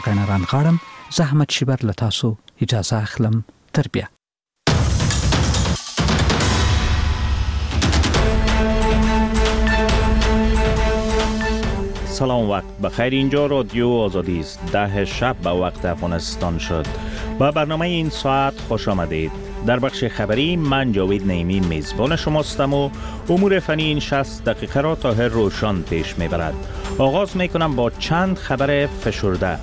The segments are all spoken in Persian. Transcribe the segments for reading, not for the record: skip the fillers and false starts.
قینران غاړم زحمت شیبر لتاسو اجازه اخلم تر بیا. سلام، وقت بخیر. اینجا رادیو آزادی است. 10 شب به وقت افغانستان شد. با برنامه این ساعت خوش آمدید. در بخش خبری من جاوید نعیمی میزبان شماستم و امور فنی این 60 دقیقه را تا روشن پیش میبرد. آغاز میکنم با چند خبر فشرده.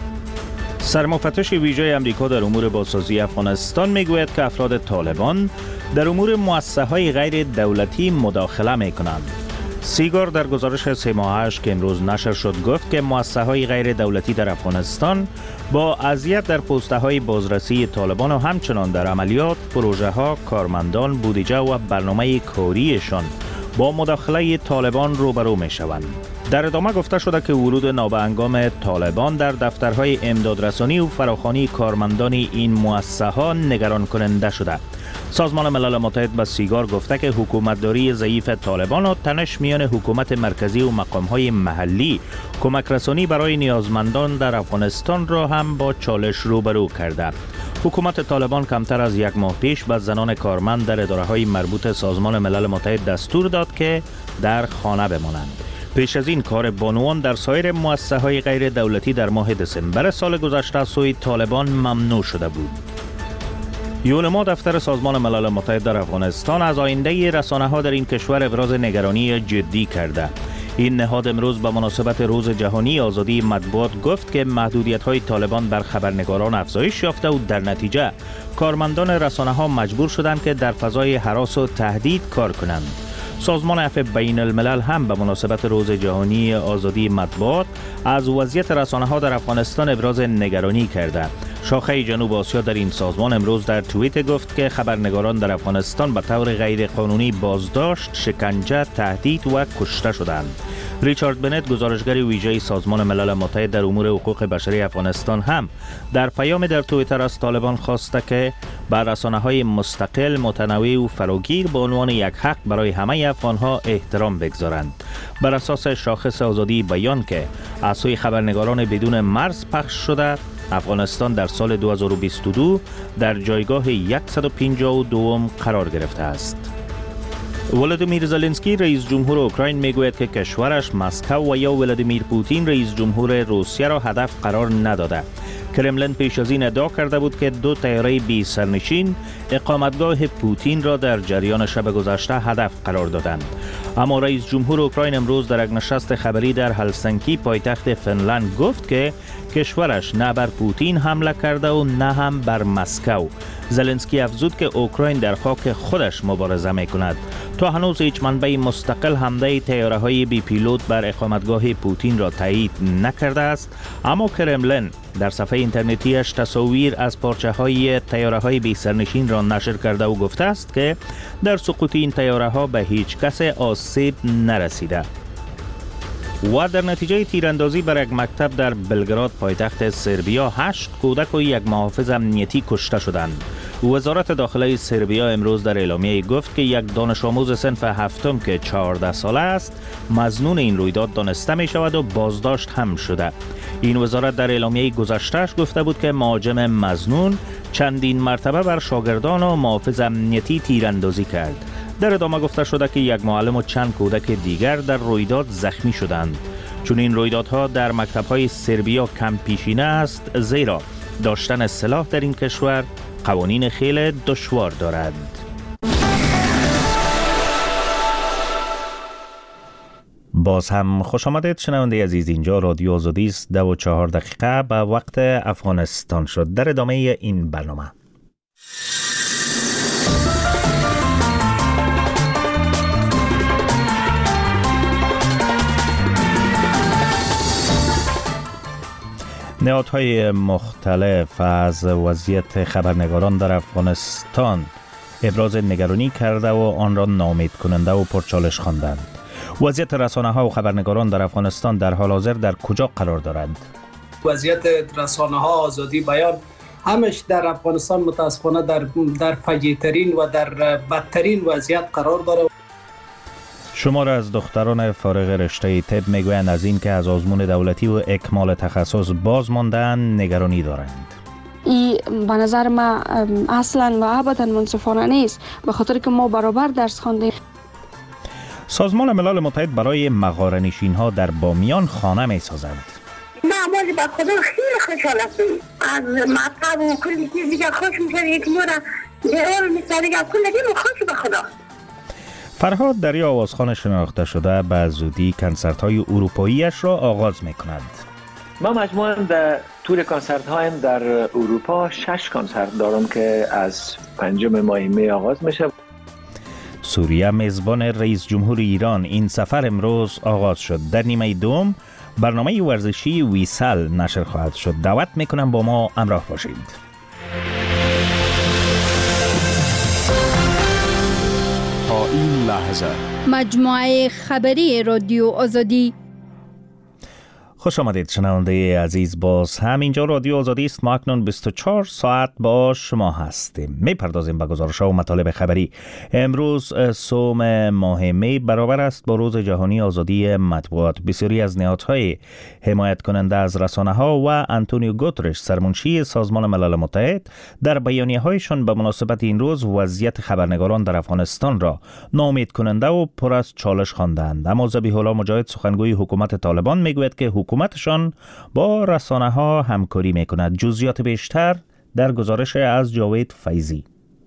سرمفتش ویژه امریکا در امور بازسازی افغانستان میگوید که افراد طالبان در امور مؤسسه‌های غیر دولتی مداخله میکنند. سیگار در گزارش 3 ماهش که امروز نشر شد گفت که مؤسسه‌های غیر دولتی در افغانستان با اذیت در پست‌های بازرسی طالبان و همچنان در عملیات، پروژه‌ها، کارمندان، بودجه و برنامه کاریشان با مداخله طالبان روبرو می‌شوند. در ادامه گفته شده که ورود نابهنگام طالبان در دفترهای امدادرسانی و فراخوانی کارمندان این مؤسسه‌ها نگران کننده شده. سازمان ملل متحد به سیگار گفته که حکومتداری ضعیف طالبان و تنش میان حکومت مرکزی و مقام‌های محلی کمک رسانی برای نیازمندان در افغانستان را هم با چالش روبرو کرده. حکومت طالبان کمتر از 1 ماه پیش به زنان کارمند در اداره‌های مربوط سازمان ملل متحد دستور داد که در خانه بمانند. پیش از این کار بانوان در سایر مؤسسه‌های غیر دولتی در ماه دسامبر سال گذشته از سوی طالبان ممنوع شده بود. یونما دفتر سازمان ملل متحد در افغانستان از آینده رسانه‌ها در این کشور ابراز نگرانی جدی کرده. این نهاد امروز به مناسبت روز جهانی آزادی مطبوعات گفت که محدودیت‌های طالبان بر خبرنگاران افزایش یافته و در نتیجه کارمندان رسانه‌ها مجبور شدند که در فضای هراس و تهدید کار کنند. سازمان عفو بین الملل هم به مناسبت روز جهانی آزادی مطبوعات از وضعیت رسانه‌ها در افغانستان ابراز نگرانی کرده. شاخه جنوب آسیا در این سازمان امروز در توییت گفت که خبرنگاران در افغانستان به طور غیر قانونی بازداشت، شکنجه، تهدید و کشته شدند. ریچارد بنت گزارشگر ویژه سازمان ملل متحد در امور حقوق بشری افغانستان هم در پیام در توییتر از طالبان خواسته که بر رسانه‌های مستقل، متنوع و فراگیر به عنوان یک حق برای همه افغان‌ها احترام بگذارند. بر اساس شاخص آزادی بیان که از سوی خبرنگاران بدون مرز پخش شده، افغانستان در سال 2022 در جایگاه 152 قرار گرفته است. ولادیمیر زلنسکی رئیس جمهور اوکراین میگوید که کشورش مسکو و یا ولادیمیر پوتین رئیس جمهور روسیه را هدف قرار نداده. کرملین پیش از این ادعا کرده بود که 2 طیاره بی سرنشین اقامتگاه پوتین را در جریان شب گذشته هدف قرار دادند. اما رئیس جمهور اوکراین امروز در یک نشست خبری در هلسینکی پایتخت فنلند گفت که کشورش نه بر پوتین حمله کرده و نه هم بر مسکو. زلنسکی افزود که اوکراین در خاک خودش مبارزه میکند. تا هنوز هیچ منبع مستقل حمله طیاره‌های بی پیلوت بر اقامتگاه پوتین را تایید نکرده است، اما کرملین در صفحه اینترنتیش تصاویر از پارچه‌های طیاره‌های بی سرنشین را نشر کرده و گفته است که در سقوط این طیاره‌ها به هیچ کس آسیب نرسیده. و در نتیجه تیراندازی بر یک مکتب در بلگراد پایتخت سربیا 8 کودک و 1 محافظ امنیتی کشته شدند. وزارت داخله سربیا امروز در اعلامیه گفت که یک دانش آموز صنف 7 که 14 ساله است مظنون این رویداد دانسته می شود و بازداشت هم شده. این وزارت در اعلامیه گذشته‌اش گفته بود که مهاجم مظنون چندین مرتبه بر شاگردان و محافظ امنیتی تیراندازی کرد. در ادامه گفته شده که 1 معلم و چند کودک دیگر در رویداد زخمی شدند. چون این رویدادها در مکتب‌های سربیا کم پیشینه است، زیرا داشتن سلاح در این کشور قوانین خیلی دشوار دارد. باز هم خوش آمدید شنونده عزیز. اینجا رادیو آزادی است. 2:04 به وقت افغانستان شد. در ادامه این برنامه نهادهای مختلف از وضعیت خبرنگاران در افغانستان ابراز نگرانی کرده و آن را ناامید کننده و پرچالش خواندند. وضعیت رسانه‌ها و خبرنگاران در افغانستان در حال حاضر در کجا قرار دارند؟ وضعیت رسانه‌ها، آزادی بیان همش در افغانستان متاسفانه در فجیع‌ترین و در بدترین وضعیت قرار داره. شمار از دختران فارغ رشته طب میگویند از این که از آزمون دولتی و اکمال تخصص باز ماندن نگرانی دارند. این به نظر ما اصلا و ابدا منصفانه نیست، به خاطر که ما برابر درس خواندیم. سازمان ملل متحد برای مغاره‌نشین ها در بامیان خانه می سازند. معمولی با خدا خیلی خوشحال هستیم. از مطب و کلی چیز دیگه خوش میشه، یک نورا دیار میشه دیگه کل دیگه خوش به خدا. فرهاد دریا آوازخوان شناخته شده به زودی کنسرت های اروپاییش را آغاز می کند. ما مجموعاً در تور کنسرت هایم در اروپا 6 کنسرت دارم که از 5 ماه می آغاز میشه. سوریه میزبان رئیس جمهور ایران، این سفر امروز آغاز شد. در نیمه دوم برنامه ورزشی ویسال نشر خواهد شد. دعوت میکنم با ما همراه باشید. تا این لحظه مجموعه خبری رادیو آزادی. خوش آمدید شنونده عزیز، باز هم اینجا رادیو آزادی است. ما اکنون 24 ساعت با شما هستیم. میپردازیم به گزارش‌ها و مطالب خبری. امروز سوم ماه می برابر است با روز جهانی آزادی مطبوعات. بسیاری از نهادهای حمایت کننده از رسانه‌ها و آنتونیو گوترش سرمنشی سازمان ملل متحد در بیانیه‌هایشان به مناسبت این روز وضعیت خبرنگاران در افغانستان را ناامید کننده و پر از چالش خواندند. اما ذبیح الله مجاهد سخنگوی حکومت طالبان میگوید که حکومتشان با رسانه‌ها همکاری می‌کند. جزئیات بیشتر در گزارش از جاوید فیضی.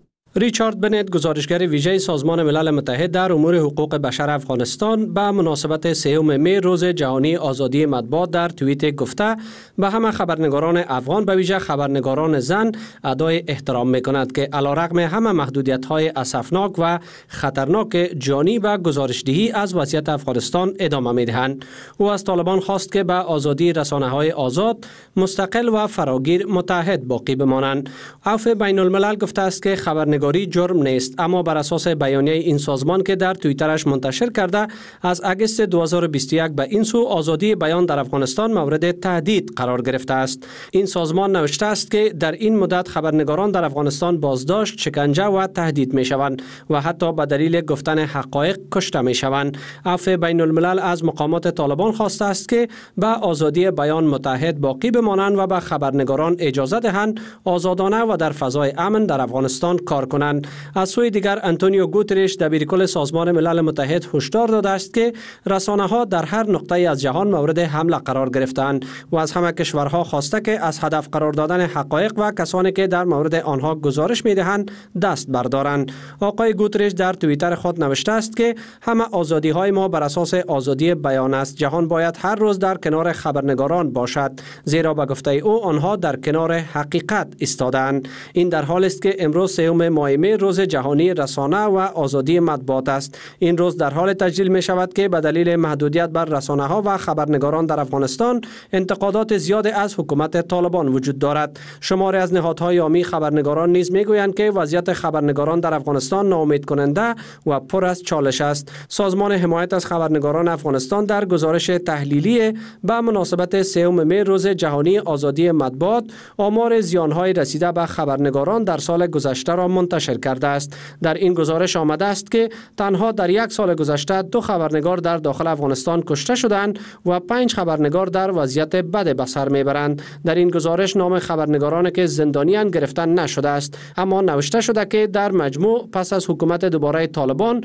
ریچارد بنت، گزارشگر ویژه سازمان ملل متحد در امور حقوق بشر افغانستان، به مناسبت 3 می روز جهانی آزادی مطبوعات در توییت گفته به همه خبرنگاران افغان، به ویژه خبرنگاران زن، ادای احترام می‌کند که علیرغم همه محدودیت‌های اسفناک و خطرناک جانی و گزارشدهی از وضعیت افغانستان ادامه می‌دهند. او از طالبان خواست که به آزادی رسانه‌های آزاد، مستقل و فراگیر متحد باقی بمانند. عفو بین الملل گفته است که خبرنگاری جرم نیست، اما بر اساس بیانیه این سازمان که در توییترش منتشر کرده، از اگست 2021 به این سو آزادی بیان در افغانستان مورد تهدید قرار گرفته است. این سازمان نوشته است که در این مدت خبرنگاران در افغانستان بازداشت، شکنجه و تهدید می شوند و حتی به دلیل گفتن حقایق کشته می شوند. عفو بین الملل از مقامات طالبان خواسته است که به آزادی بیان متحد باقی بمانند و به خبرنگاران اجازه دهند آزادانه و در فضای امن در افغانستان کار کنند. از سوی دیگر آنتونیو گوترش دبیرکل سازمان ملل متحد هشدار داده است که رسانه‌ها در هر نقطه از جهان مورد حمله قرار گرفتند و از همه کشورها خواسته که از هدف قرار دادن حقایق و کسانی که در مورد آنها گزارش می‌دهند دست بردارند. آقای گوترش در توییتر خود نوشته است که همه آزادی‌های ما بر اساس آزادی بیان است. جهان باید هر روز در کنار خبرنگاران باشد، زیرا به گفته او آنها در کنار حقیقت ایستادند. این در حالی است که امروز 3 ماه می روز جهانی رسانه و آزادی مطبوعات است. این روز در حال تجلیل می شود که به دلیل محدودیت بر رسانه ها و خبرنگاران در افغانستان انتقادات زیاد از حکومت طالبان وجود دارد. شماری از نهادهای عامی خبرنگاران نیز می گویند که وضعیت خبرنگاران در افغانستان ناامید کننده و پر از چالش است. سازمان حمایت از خبرنگاران افغانستان در گزارش تحلیلی به مناسبت 3 می روز جهانی آزادی مطبوعات آمار زیانهای رسیده به خبرنگاران در سال گذشته را منتشر کرده است. در این گزارش آمده است که تنها در 1 سال گذشته 2 خبرنگار در داخل افغانستان کشته شدند و 5 خبرنگار در وضعیت بد به سر میبرند. در این گزارش نام خبرنگارانی که زندانیان گرفتن نشده است، اما نوشته شده که در مجموع پس از حکومت دوباره طالبان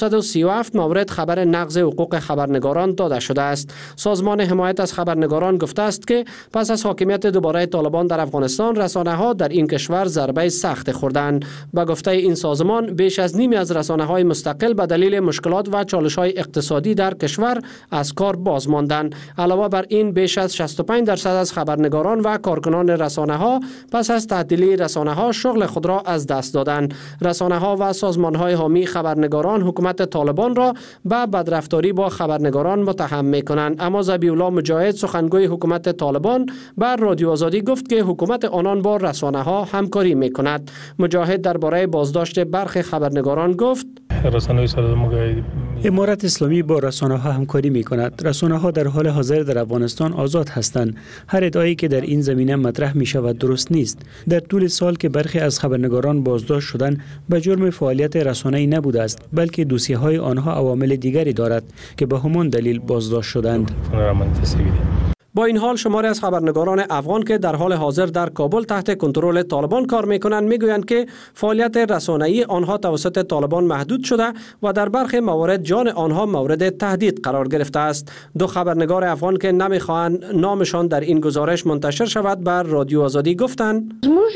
237 مورد خبر نقض حقوق خبرنگاران داده شده است. سازمان حمایت از خبرنگاران گفته است که پس از حاکمیت دوباره طالبان در افغانستان رسانه‌ها در این کشور ضربه سخت خوردند. با گفته این سازمان بیش از نیمی از رسانه‌های مستقل به دلیل مشکلات و چالش‌های اقتصادی در کشور از کار باز ماندند. علاوه بر این بیش از 65% از خبرنگاران و کارکنان رسانه‌ها پس از تعطیلی رسانه‌ها شغل خود را از دست دادند. رسانه‌ها و سازمان‌های حامی خبرنگاران حکومت طالبان را به بدرفتاری با خبرنگاران متهم می‌کنند، اما ذبیح الله مجاهد سخنگوی حکومت طالبان بر رادیو آزادی گفت که حکومت آنان با رسانه‌ها همکاری می‌کند. مجاهد درباره بازداشت برخی خبرنگاران گفت: رسانه‌های سرد ما امارت اسلامی با رسانه‌ها همکاری می‌کند. رسانه‌ها در حال حاضر در افغانستان آزاد هستند. هر ادعایی که در این زمینه مطرح می‌شود درست نیست. در طول سال که برخی از خبرنگاران بازداشت شدند به جرم فعالیت رسانه‌ای نبوده است، بلکه دوسیه‌های آنها عوامل دیگری دارد که به همان دلیل بازداشت شدند. با این حال شماری از خبرنگاران افغان که در حال حاضر در کابل تحت کنترل طالبان کار می‌کنند می‌گویند که فعالیت رسانه‌ای آنها توسط طالبان محدود شده و در برخی موارد جان آنها مورد تهدید قرار گرفته است. دو خبرنگار افغان که نمی‌خواهند نامشان در این گزارش منتشر شود بر رادیو آزادی گفتند: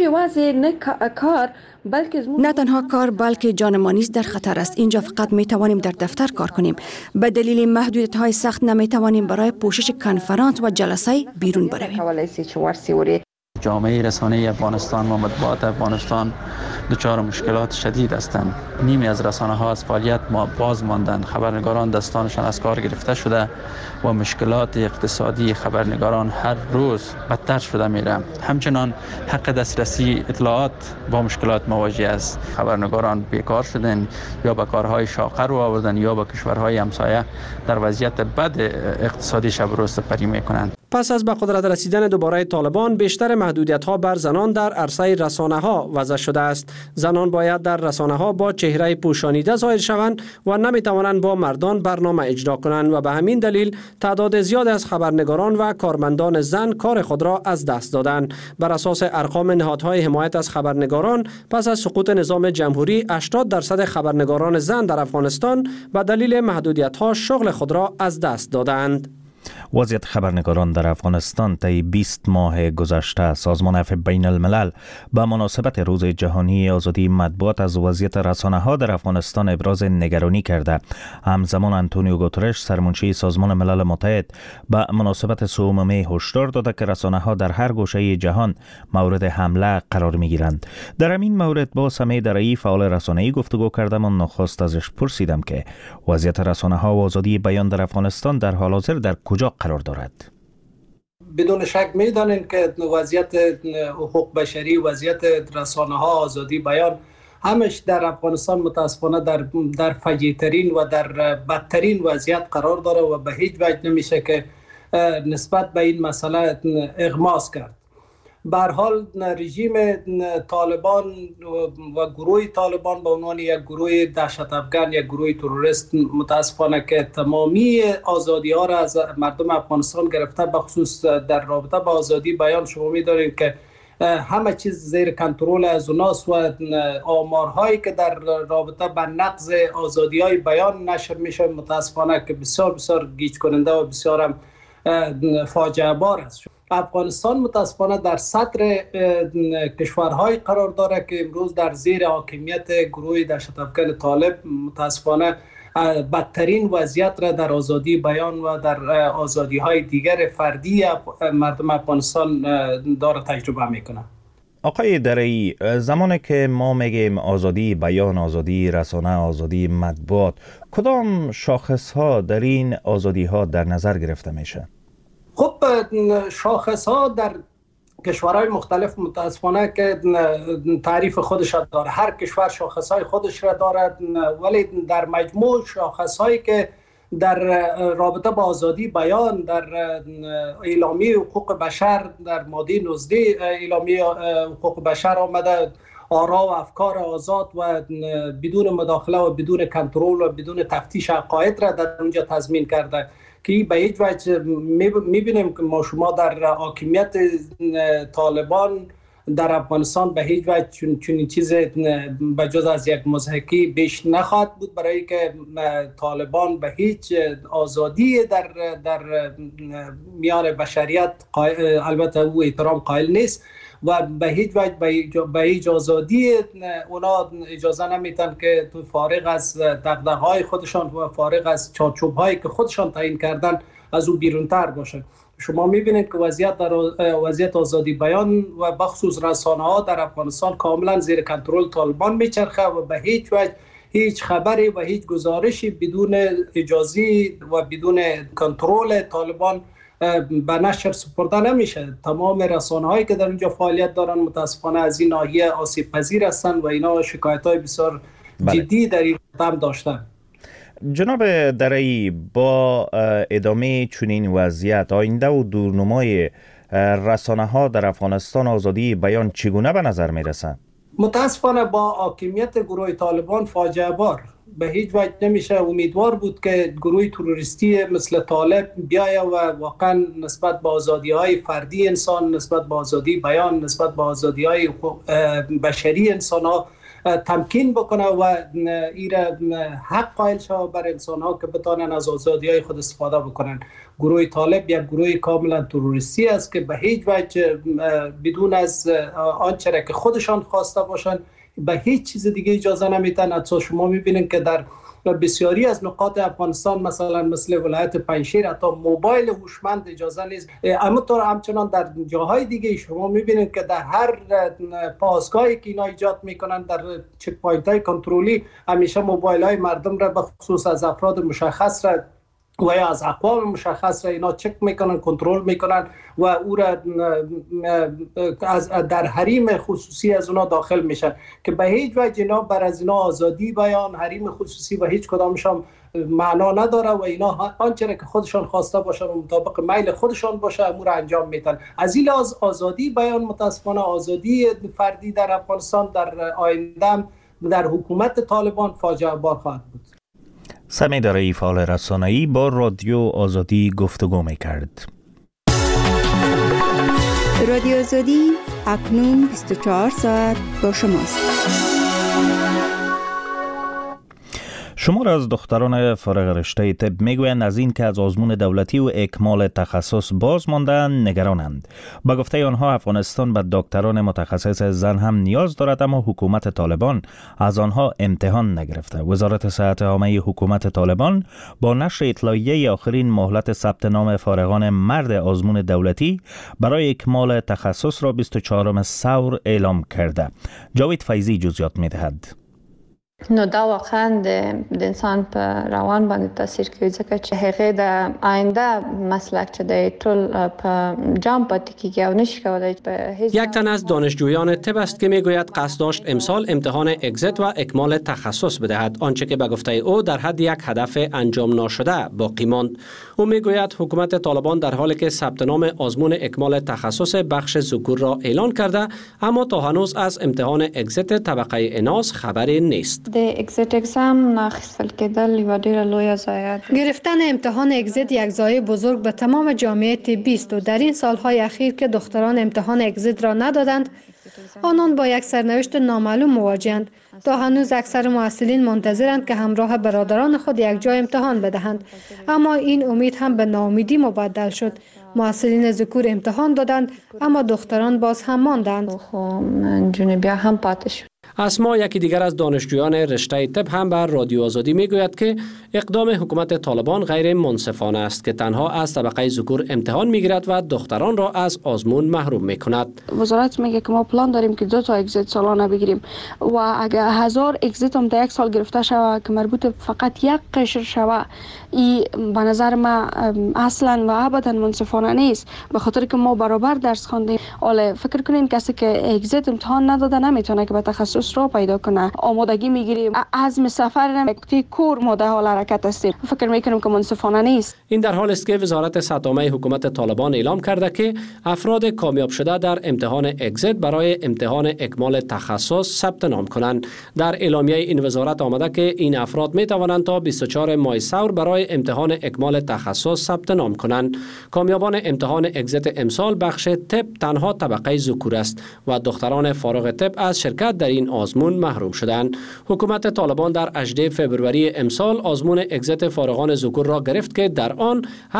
نه تنها کار بلکه جان ما نیز در خطر است. اینجا فقط می توانیم در دفتر کار کنیم. به دلیل محدودیت‌های سخت نمی توانیم برای پوشش کنفرانس و جلسه بیرون برویم. جامعه رسانه‌ای افغانستان و مطبوعات افغانستان دچار مشکلات شدید هستند. نیمی از رسانه‌ها از فعالیت باز ماندند. خبرنگاران دستانشان از کار گرفته شده و مشکلات اقتصادی خبرنگاران هر روز بدتر شده میره. همچنان حق دسترسی اطلاعات با مشکلات مواجه است. خبرنگاران بیکار شدند یا به کارهای شاقه رو آوردن یا به کشورهای همسایه در وضعیت بد اقتصادی شب و روز سپری میکنند. پس از به قدرت رسیدن دوباره طالبان بیشتر محدودیت‌ها بر زنان در عرصه رسانه‌ها وضع شده است. زنان باید در رسانه‌ها با چهره پوشانیده ظاهر شوند و نمی‌توانند با مردان برنامه اجرا کنند و به همین دلیل تعداد زیاد از خبرنگاران و کارمندان زن کار خود را از دست دادند. بر اساس ارقام نهادهای حمایت از خبرنگاران پس از سقوط نظام جمهوری 80% خبرنگاران زن در افغانستان به دلیل محدودیت‌ها شغل خود را از دست دادند. وضعیت خبرنگاران در افغانستان طی 20 ماه گذشته سازمان عفو بین الملل به مناسبت روز جهانی آزادی مطبوعات از وضعیت رسانه‌ها در افغانستان ابراز نگرانی کرده. همزمان آنتونیو گوترش سرمنشی سازمان ملل متحد به مناسبت 3 می هشدار داده که رسانه‌ها در هر گوشه جهان مورد حمله قرار می‌گیرند. در همین مورد با سمیع درایی فعال رسانه‌ای گفتگو کردم و نخست ازش پرسیدم که وضعیت رسانه‌ها و آزادی بیان در افغانستان در حال حاضر در کجا قرار دارد؟ بدون شک می‌دانیم که وضعیت حقوق بشری، وضعیت رسانه‌ها، آزادی بیان همش در افغانستان متاسفانه در فجیع‌ترین و در بدترین وضعیت قرار داره و به هیچ وجه نمیشه که نسبت به این مسئله اغماس کرد. به هر حال رژیم طالبان و گروه طالبان به عنوان یک گروه دهشت افکن، یک گروه تروریست، متاسفانه که تمامی آزادی ها را از مردم افغانستان گرفته، به خصوص در رابطه با آزادی بیان شما می‌دانید که همه چیز زیر کنترل از اوناست و آمارهایی که در رابطه با نقض آزادی های بیان نشر میشه متاسفانه که بسیار بسیار گیج کننده و بسیار فاجعه بار است. افغانستان متاسفانه در صدر کشورهای قرار داره که امروز در زیر حاکمیت گروه دهشت افکن طالب متاسفانه بدترین وضعیت را در آزادی بیان و در آزادی های دیگر فردی مردم افغانستان داره تجربه میکنه. آقای درایی، زمانی که ما میگیم آزادی بیان، آزادی رسانه، آزادی مطبوعات، کدام شاخص ها در این آزادی ها در نظر گرفته میشه؟ خب شاخص ها در کشورهای مختلف متاسفانه که تعریف خودش داره. هر کشور شاخص های خودش را دارد، ولی در مجموع شاخص هایی که در رابطه با آزادی بیان در اعلامیه حقوق بشر در ماده 19 اعلامیه حقوق بشر آمده، آرا و افکار آزاد و بدون مداخله و بدون کنترل و بدون تفتیش عقاید را در اونجا تضمین کرده که به هیچ وجه میبینیم که ما شما در حاکمیت طالبان در افغانستان به هیچ وجه چون چیز بجز از یک مضحکی بیش نخواهد بود، برای که طالبان به هیچ آزادی در میان بشریت البته او احترام قائل نیست و به هیچ وجه به هیچ آزادی اونا اجازه نمیتن که تو فارغ از دغدغه‌های خودشان و فارغ از چارچوب‌هایی که خودشان تعیین کردن از او بیرونتر باشه. شما میبینید که وضعیت آزادی بیان و بخصوص رسانه‌ها در افغانستان کاملا زیر کنترل طالبان میچرخه و به هیچ وجه هیچ خبری و هیچ گزارشی بدون اجازه و بدون کنترل طالبان به نشر سپرده نمیشه. تمام رسانه‌هایی که در اینجا فعالیت دارن متاسفانه از این ناحیه آسیب پذیر هستند و اینا شکایت‌های بسیار جدی در این هم داشتن. جناب درایی، با ادامه چنین وضعیت آینده و دورنمای رسانه ها در افغانستان آزادی بیان چگونه به نظر می رسند؟ متاسفانه با حاکمیت گروه طالبان فاجعه بار به هیچ وجه نمیشه امیدوار بود که گروه تروریستی مثل طالب بیایه و واقعا نسبت به آزادی های فردی انسان، نسبت به آزادی بیان، نسبت به آزادی های بشری انسان ها تمکین بکنه و ایره حق قائل شود بر انسان ها که بتانن از آزادی های خود استفاده بکنن. گروه طالب یک گروه کاملا تروریستی است که به هیچ وجه بدون از آنچه که خودشان خواسته باشن به هیچ چیز دیگه اجازه نمیدن. حتی شما میبینید که در بسیاری از نقاط افغانستان مثلا مثل ولایت پنجشیر حتی موبایل هوشمند اجازه نیست. همچنان در جاهای دیگه شما میبینید که در هر پاسگاهی که اینا ایجاد میکنن در چک پوینت های کنترلی همیشه موبایل های مردم را به خصوص از افراد مشخص را و یا از اقوام مشخص را اینا چک میکنن، کنترل میکنن و او را در حریم خصوصی از اونا داخل میشن که به هیچ وجه اینا بر از اینا آزادی بیان، حریم خصوصی و هیچ کدامشان معنا نداره و اینا آنچه که خودشان خواسته باشن و مطابق میل خودشان باشه امور انجام میدن. از این لحاظ آزادی بیان متاسفانه آزادی فردی در افغانستان در آینده در حکومت طالبان فاجعه بار خواهد بود. سمی درایی، فعال رسانه‌ای، با رادیو آزادی گفتگو می‌کرد. رادیو آزادی اکنون 24 ساعت با شماست. شمار از دختران فارغ رشته طب میگویند از این که از آزمون دولتی و اکمال تخصص باز ماندن نگرانند. با گفته آنها افغانستان به دکتران متخصص زن هم نیاز دارد، اما حکومت طالبان از آنها امتحان نگرفته. وزارت صحت عامه حکومت طالبان با نشر اطلاعیه آخرین مهلت ثبت نام فارغان مرد آزمون دولتی برای اکمال تخصص را 24 ثور اعلام کرده. جاوید فیضی جزئیات می‌دهد. نو دا واقعا د انسان په روان باندې تاثیر کوي ځکه چې هغه د آینده مسلک چې د ټول په جام پاتې کیږي او نشي کولای به هیڅ. یک تن از دانشجویان طب است که میگوید قصد داشت امسال امتحان اگزیت و اکمال تخصص بدهد، آنچه که به گفته او در حد یک هدف انجام ناشده باقی ماند. او میگوید حکومت طالبان در حالی که ثبت نام آزمون اکمال تخصص بخش ذکور را اعلان کرده، اما تا هنوز از امتحان اگزیت طبقه اناث خبری نیست. د اگزیت اگزام ناخیستل کېدل یو ډیره لویه ضایعه. گرفتن امتحان اگزیت یک ضایعه بزرگ به تمام جامعه طبی است و در این سالهای اخیر که دختران امتحان اگزیت را ندادند، آنان با یک سرنوشت نامعلوم مواجهند. تا هنوز اکثر محصلین منتظرند که همراه برادران خود یک جای امتحان بدهند، اما این امید هم به ناامیدی مبدل شد. محصلین ذکور امتحان دادند اما دختران باز هم ماندند. جنوبیا هم پاتې شد. اسما یکی دیگر از دانشجویان رشته طب هم بر رادیو آزادی میگوید که اقدام حکومت طالبان غیر منصفانه است که تنها از طبقه ذکور امتحان میگیرد و دختران را از آزمون محروم میکند. وزارت میگه که ما پلان داریم که 2 تا اگزیت سالانه بگیریم و اگر 1000 اگزیت هم در یک سال گرفته شود که مربوط فقط یک قشر شود، این به نظر ما اصلا و ابدا منصفانه نیست، به خاطر که ما برابر درس خواندیم. حالا فکر کنین کسی که اگزیت امتحان نداده نمیتونه که به تخصص را پیدا کنه. آمادگی میگیریم، عزم سفر نمیکنیم، کور ما در حال حرکت هستیم. فکر میکنم که منصفانه نیست. این در حالی است که وزارت صحت عامه حکومت طالبان اعلام کرده که افراد کامیاب شده در امتحان اگزیت برای امتحان اکمال تخصص ثبت نام کنند. در اعلامیه این وزارت آمده که این افراد می توانند تا 24 ماه ثور برای امتحان اکمال تخصص ثبت نام کنند. کامیابان امتحان اگزیت امسال بخش طب تنها طبقه ذکور است و دختران فارغ طب از شرکت در این آزمون محروم شدند. حکومت طالبان در 18 فوریه امسال آزمون اگزیت فارغان ذکور را گرفت که در آن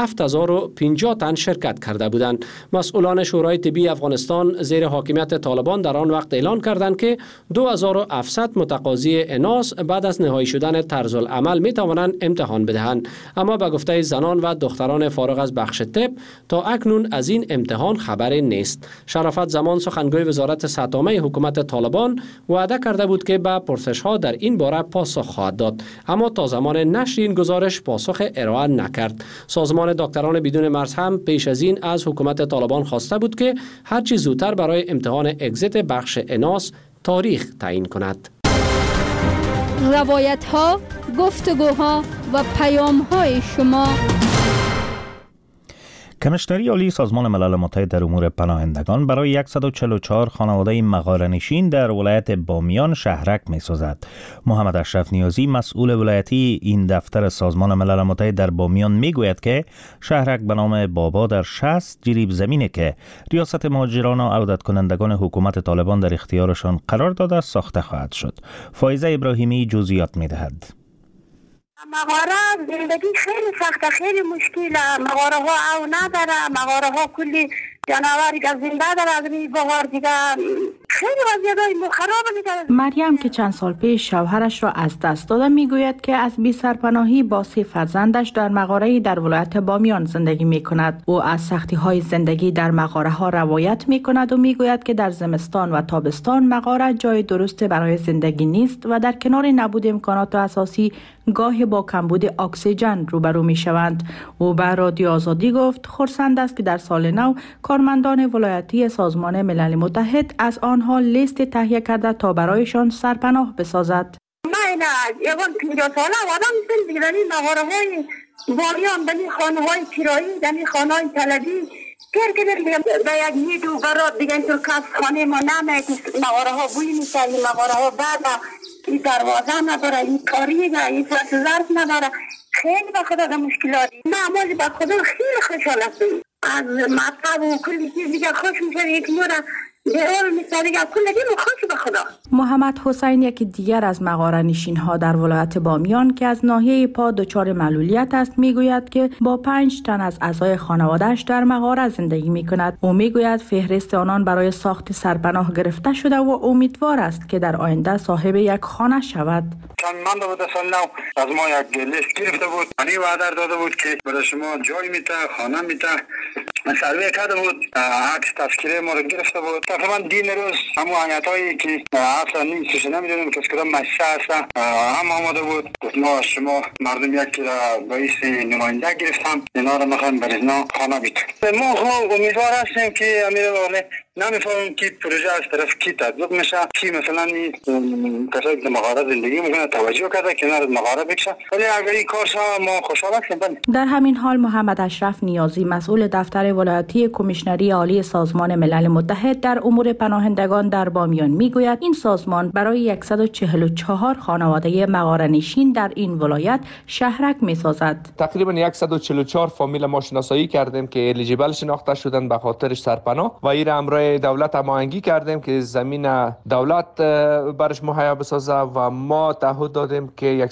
7050 تن شرکت کرده بودند. مسئولان شورای طبی افغانستان زیر حاکمیت طالبان در آن وقت اعلان کردند که 2700 متقاضی اناث بعد از نهایی شدن طرز العمل می توانند امتحان بدهند، اما به گفته زنان و دختران فارغ از بخش طب تا اکنون از این امتحان خبری نیست. شرافت زمان سخنگوی وزارت صحت عامه حکومت طالبان وعده کرده بود که به پرسش‌ها در این باره پاسخ خواهد داد، اما تا زمان نشر این گزارش پاسخ ارائه نکرد. سازمان دکتران بدون مرز هم پیش از این از حکومت طالبان خواسته بود که هرچی زودتر برای امتحان اگزیت بخش اناث تاریخ تعیین کند. روایت‌ها، گفتگوها و پیام های شما. کمیشنری عالی سازمان ملل متحد در امور پناهندگان برای 144 خانواده مغاره‌نشین در ولایت بامیان شهرک می‌سازد. محمد اشرف نیازی مسئول ولایتی این دفتر سازمان ملل متحد در بامیان میگوید که شهرک به نام بابا در 60 جریب زمینی که ریاست مهاجران و عودت کنندگان حکومت طالبان در اختیارشان قرار داده ساخته خواهد شد. فایزه ابراهیمی جزئیات می‌دهد. مغاره زندگی خیلی سخته، خیلی مشکله. مغاره ها او نداره، مغاره ها کلی جانوری که زنده داره از روی بهار دیگه خیلی وضعیت خراب میشه. مریم که چند سال پیش شوهرش را از دست داده میگوید که از بی سرپناهی با 3 فرزندش در مغاره‌ای در ولایت بامیان زندگی میکند. او از سختی های زندگی در مغاره ها روایت میکند و میگوید که در زمستان و تابستان مغاره جای درست برای زندگی نیست و در کنار نبود امکانات اساسی گاهی با کمبود اکسیژن روبرو میشوند. او به رادیو آزادی گفت خرسند است که در سال نو کارمندان ولایتی سازمان ملل متحد از آنها لیست تهیه کرده تا برایشان سرپناه بسازد. من یکان 50 ساله آدم زندگی در این مغاره‌های بامیان، در این خانه‌های کرایی، در این خانه‌های طلبی که به یک نیدو برات دیگه اینطور کس خانه ما نمیده. مغاره‌ها بوی میشه، این مغاره‌ها بعد این دروازه نداره، این کاریه، این فرش ظرف نداره. خیلی به خدا در مشکلاتی. معمولی به خدا خیلی خوشحال هستیم. از مطلب و کلی چیز دیگه خوش میشه. یک نوره دیرول میشه دیگه کلی دیگه خوش به خدا. محمد حسین یکی دیگر از مغاره نشین ها در ولایت بامیان که از ناحیه پا دچار معلولیت است میگوید که با 5 تن از اعضای خانواده‌اش در مغاره زندگی میکند. او میگوید فهرست آنان برای ساخت سرپناه گرفته شده و امیدوار است که در آینده صاحب یک خانه شود. چند من بود سال نو از ما یک لیست گرفته بود، منی وعده داده بود که برای شما جای میده، خانه میده. سروی کرده بود، عکس تذکره ما رو گرفته بود. تقریبا دین روز همون حیاتایی که اصلا نیستش نمیدونیم که کدام مؤسسه هست هم آماده بود. گفت ما شما مردم یک رئیس نماینده گرفتم، اینا رو میخوایم برای اینا خانه بیت. ما امیدوار هستیم که امیر واقعا نمیفهمیم که پروژه از طرف کی تطبیق میشه، کی مثلا کسایی که مغاره زندگی میکنه توجه کرده که کنار مغاره بکشه. ولی اگر این کار شد ما خوشحال هستیم. در همین حال محمد اشرف نیازی مسئول دفتر ولایتی کمیشنری عالی سازمان ملل متحد در امور پناهندگان در بامیان میگوید این سازمان برای 144 خانواده مغاره نشین در این ولایت شهرک میسازد. تقریبا 144 فامیل ما شناسایی کردیم که الیجیبل شناخته شدن به خاطر سرپناه و این امر دولت هماهنگی کردیم که زمین دولت برش مهیا بسازه و ما تعهد دادیم که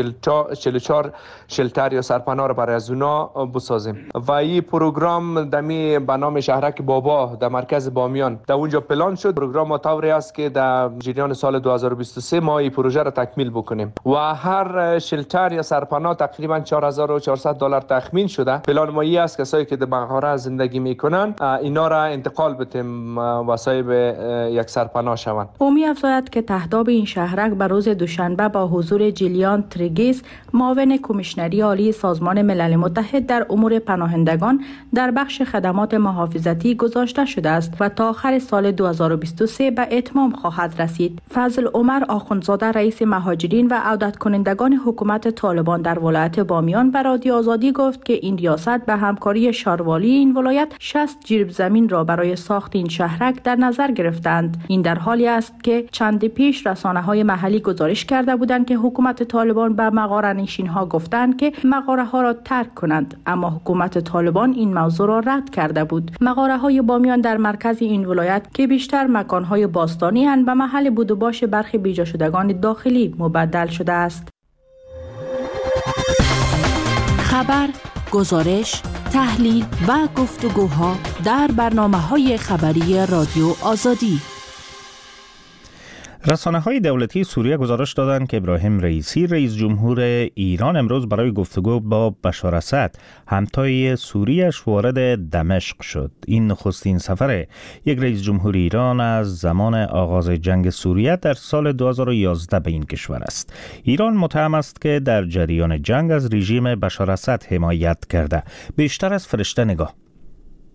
144 شلتر یا سرپناه را برای از اونا بسازیم و این پروگرام دمی به نام شهرک بابا در مرکز بامیان در اونجا پلان شد. پروگرام طوری است که در جریان سال 2023 ما این پروژه را تکمیل بکنیم و هر شلتر یا سرپناه تقریبا $4400 تخمین شده. پلان ما این است کسایی که در مغاره زندگی میکنن اینا را انتقال بدیم و صاحب یک سرپناه شوند. او می‌افزاید که تهداب این شهرک به روز دوشنبه با حضور جیلیان تریگیس معاون کمیشنری عالی سازمان ملل متحد در امور پناهندگان در بخش خدمات محافظتی گذاشته شده است و تا آخر سال 2023 به اتمام خواهد رسید. فضل عمر آخوندزاده رئیس مهاجرین و عودت کنندگان حکومت طالبان در ولایت بامیان به رادیو آزادی گفت که این ریاست به همکاری شاروالی این ولایت 60 جریب زمین را برای ساخت این شهرک در نظر گرفتند. این در حالی است که چند پیش رسانه‌های محلی گزارش کرده بودند که حکومت طالبان به مغاره نشین‌ها گفتند که مغاره‌ها را ترک کنند، اما حکومت طالبان این موضوع را رد کرده بود. مغاره‌های بامیان در مرکز این ولایت که بیشتر مکان‌های باستانی اند به محل بود و باش برخی بیجا شدگان داخلی مبدل شده است. خبر، گزارش، تحلیل و گفتگوها در برنامه‌های خبری رادیو آزادی. رسانه‌های دولتی سوریه گزارش دادند که ابراهیم رئیسی رئیس جمهور ایران امروز برای گفتگو با بشار اسد همتای سوریه‌اش وارد دمشق شد. این نخستین سفر یک رئیس جمهور ایران از زمان آغاز جنگ سوریه در سال 2011 به این کشور است. ایران متهم است که در جریان جنگ از رژیم بشار اسد حمایت کرده. بیشتر از فرشته نگاه.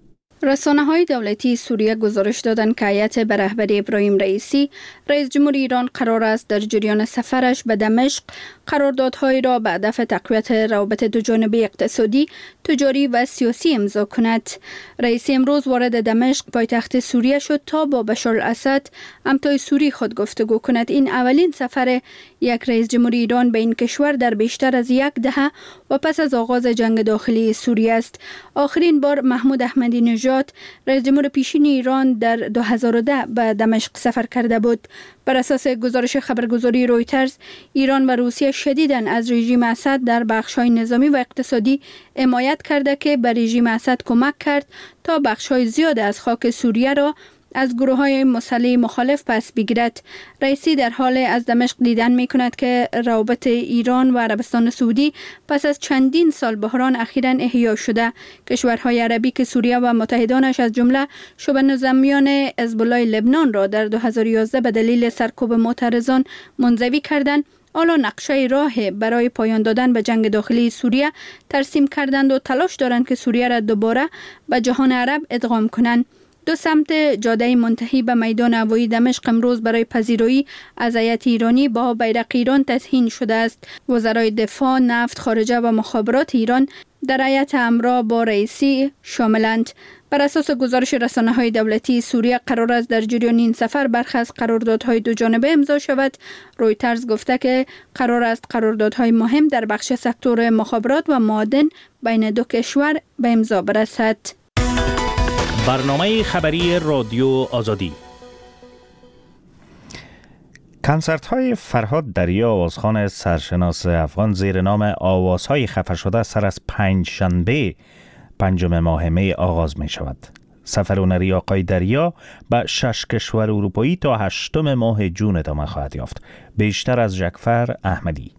رسانه‌های دولتی سوریه گزارش دادند که هیئت به رهبری ابراهیم رئیسی رئیس جمهور ایران قرار است در جریان سفرش به دمشق قراردادهایی را به هدف تقویت روابط دوجانبه اقتصادی، تجاری و سیاسی امضا کند. رئیسی امروز وارد دمشق پایتخت سوریه شد تا با بشار الاسد همتای سوری خود گفتگو کند. این اولین سفر یک رئیس جمهور ایران به این کشور در بیشتر از یک دهه و پس از آغاز جنگ داخلی سوریه است. آخرین بار محمود احمدی نژاد رئیس جمهور پیشین ایران در 2010 به دمشق سفر کرده بود. بر اساس گزارش خبرگزاری رویترز، ایران و روسیه شدیداً از رژیم اسد در بخش‌های نظامی و اقتصادی حمایت کرده که به رژیم اسد کمک کرد تا بخش‌های زیاد از خاک سوریه را از گروه‌های مسلح مخالف پس بگیرد. رئیسی در حال از دمشق دیدن می‌کند که روابط ایران و عربستان سعودی پس از چندین سال بحران اخیراً احیا شده. کشورهای عربی که سوریه و متحدانش از جمله شبه نظامیان حزب الله لبنان را در 2011 به دلیل سرکوب معترضان منزوی کردند، حالا نقشه راه برای پایان دادن به جنگ داخلی سوریه ترسیم کردند و تلاش دارند که سوریه را دوباره به جهان عرب ادغام کنند. دو سمت جاده منتهی به میدان هوایی دمشق امروز برای پذیرایی از هیئت ایرانی با بیرق ایران تزیین شده است. وزرای دفاع، نفت، خارجه و مخابرات ایران در هیئت همراه با رئیسی شاملند. بر اساس گزارش رسانه‌های دولتی، سوریه قرار است در جریان این سفر برخی از قراردادهای دو جانبه امضا شود. رویترز گفته که قرار است قراردادهای مهم در بخش سکتور مخابرات و معادن بین دو کشور به امضا برسد. برنامه خبری رادیو آزادی. کنسرت های فرهاد دریا، آوازخوان سرشناس افغان زیر نام آوازهای خفه شده سر از پنجشنبه 5 ماه می آغاز می شود. سفر هنری آقای دریا به 6 کشور اروپایی تا 8 ماه جون ادامه خواهد یافت. بیشتر از جعفر احمدی.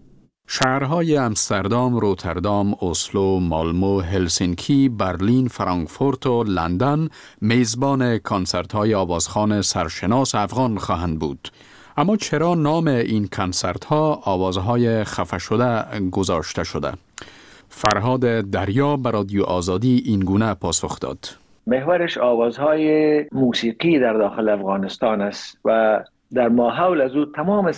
شهرهای امستردام، روتردام، اسلو، مالمو، هلسینکی، برلین، فرانکفورت و لندن میزبان کنسرت‌های آوازخوان سرشناس افغان خواهند بود. اما چرا نام این کنسرت‌ها آوازهای خفه شده گذاشته شده؟ فرهاد دریا به رادیو آزادی این گونه پاسخ داد. محورش آوازهای موسیقی در داخل افغانستان است و در ماحول از او تمام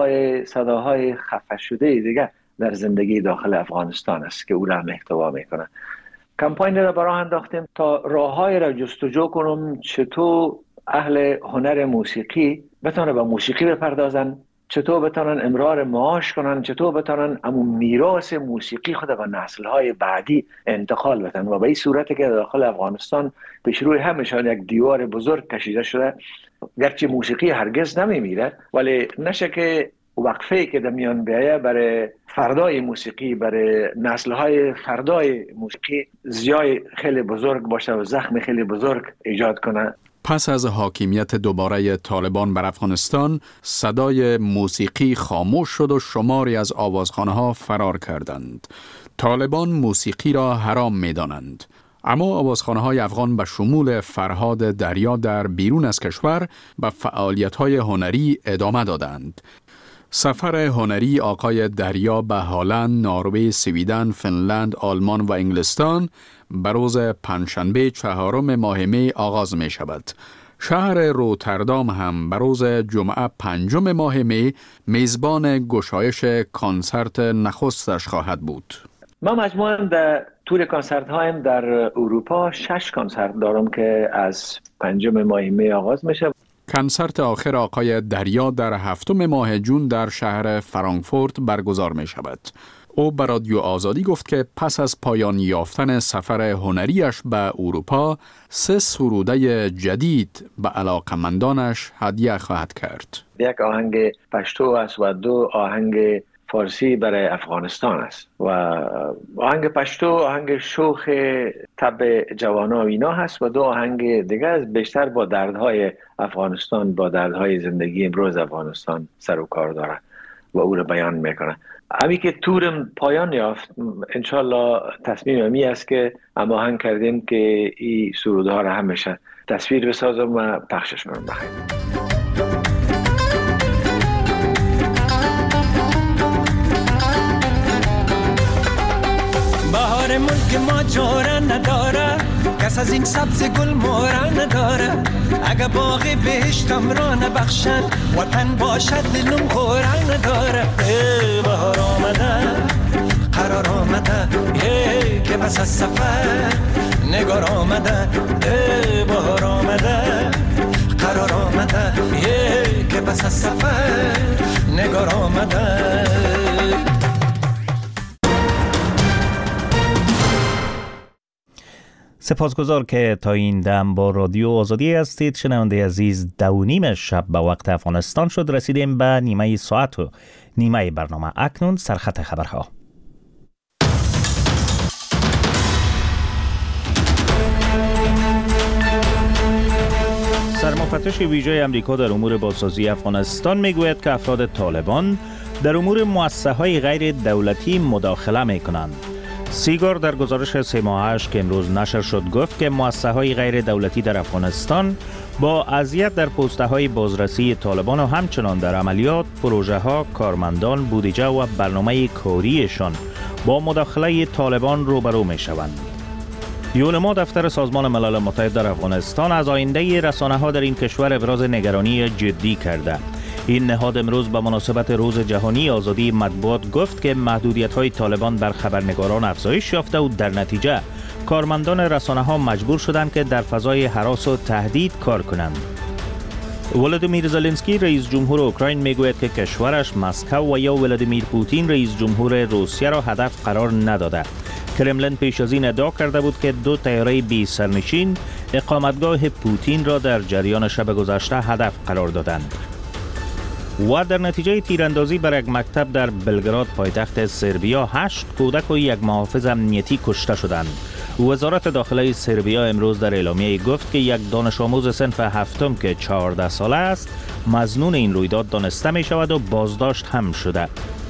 صداهای خفه شده دیگه در زندگی داخل افغانستان است که او را محتوا میکنه. کمپاین را برای انداختیم تا راههای را جستجو کنم چطور اهل هنر موسیقی بتونه به موسیقی بپردازن، چطور بتونن امرار معاش کنن، چطور بتونن امون میراث موسیقی خود به نسل‌های بعدی انتقال بدن و به این صورتی که داخل افغانستان پیش روی همشان یک دیوار بزرگ کشیده شده. گرچه موسیقی هرگز نمیمیره، ولی نشه که وقفه‌ای که در میان بیایه برای فردای موسیقی، برای نسل‌های فردای موسیقی زیای خیلی بزرگ باشه و زخم خیلی بزرگ ایجاد کنه. پس از حاکمیت دوباره طالبان بر افغانستان، صدای موسیقی خاموش شد و شماری از آوازخوان‌ها فرار کردند. طالبان موسیقی را حرام می‌دانند. اما آوازخوان‌های افغان به شمول فرهاد دریا در بیرون از کشور به فعالیت‌های هنری ادامه دادند. سفر هنری آقای دریا به هلند، نروژ، سویدن، فنلند، آلمان و انگلستان به روز پنجشنبه 4 ماه می آغاز می شود. شهر روتردام هم به روز جمعه 5 ماه می میزبان گشایش کنسرت نخستش خواهد بود. ما مجموعاً در طول کنسرت هایم در اروپا 6 کنسرت دارم که از 5 ماه می آغاز میشه. کنسرت آخر آقای دریا در 7 ماه جون در شهر فرانکفورت برگزار می شود. او به رادیو آزادی گفت که پس از پایان یافتن سفر هنریش به اروپا 3 سروده جدید به علاقمندانش هدیه خواهد کرد. یک آهنگ پشتو است و 2 آهنگ فارسی برای افغانستان است و آهنگ پشتو آهنگ شوخ طب جوانا و اینا هست و 2 آهنگ دیگه است بیشتر با دردهای افغانستان، با دردهای زندگی امروز افغانستان سر و کار داره و او رو بیان میکنه. همی که تورم پایان یافت، انشالله تصمیم امی است که اما آهنگ کردیم که این سرودها رو همیشه تصویر بسازم و پخشش کنم بخیر. بهار ملک ما چاره نداره، کس از این سبز گل مورا نداره. اگه باغ بهشتم را نبخشد وطن باشد دلم غورا نداره. بهار آمده قرار آمده که پس از سفر نگار آمده. بهار آمده قرار آمده که پس از سفر نگار آمده. سپاسگزار که تا این دم با رادیو آزادی هستید. شنونده عزیز 2:30 شب به وقت افغانستان شد. رسیدیم به نیمه ساعت و نیمه برنامه. اکنون سرخط خبرها. سرمفتش ویژه امریکا در امور بازسازی افغانستان میگوید که افراد طالبان در امور مؤسسه‌های غیر دولتی مداخله میکنند. سیگار در گزارش 3 ماهش که امروز نشر شد گفت که مؤسسه‌های غیر دولتی در افغانستان با اذیت در پوسته‌های بازرسی طالبان و همچنان در عملیات، پروژه‌ها، کارمندان، بودجه و برنامه کاریشان با مداخله طالبان روبرو می‌شوند. یولما دفتر سازمان ملل متحد در افغانستان از آینده رسانه‌ها در این کشور ابراز نگرانی جدی کرده. این نهاد امروز به مناسبت روز جهانی آزادی مطبوعات گفت که محدودیت‌های طالبان بر خبرنگاران افزایش یافته و در نتیجه کارمندان رسانه‌ها مجبور شدند که در فضای هراس و تهدید کار کنند. ولادیمیر زلنسکی رئیس جمهور اوکراین میگوید که کشورش مسکو و یا ولادیمیر پوتین رئیس جمهور روسیه را هدف قرار نداده. کرملین پیش از این ادعا کرده بود که 2 طیاره بی سرنشین اقامتگاه پوتین را در جریان شب گذشته هدف قرار دادند. و در نتیجه تیراندازی بر یک مکتب در بلگراد پایتخت سربیا 8 کودک و 1 محافظ امنیتی کشته شدند. وزارت داخله سربیا امروز در اعلامیه گفت که 1 دانش آموز صنف 7 که 14 ساله است مظنون این رویداد دانسته می شود و بازداشت هم شده.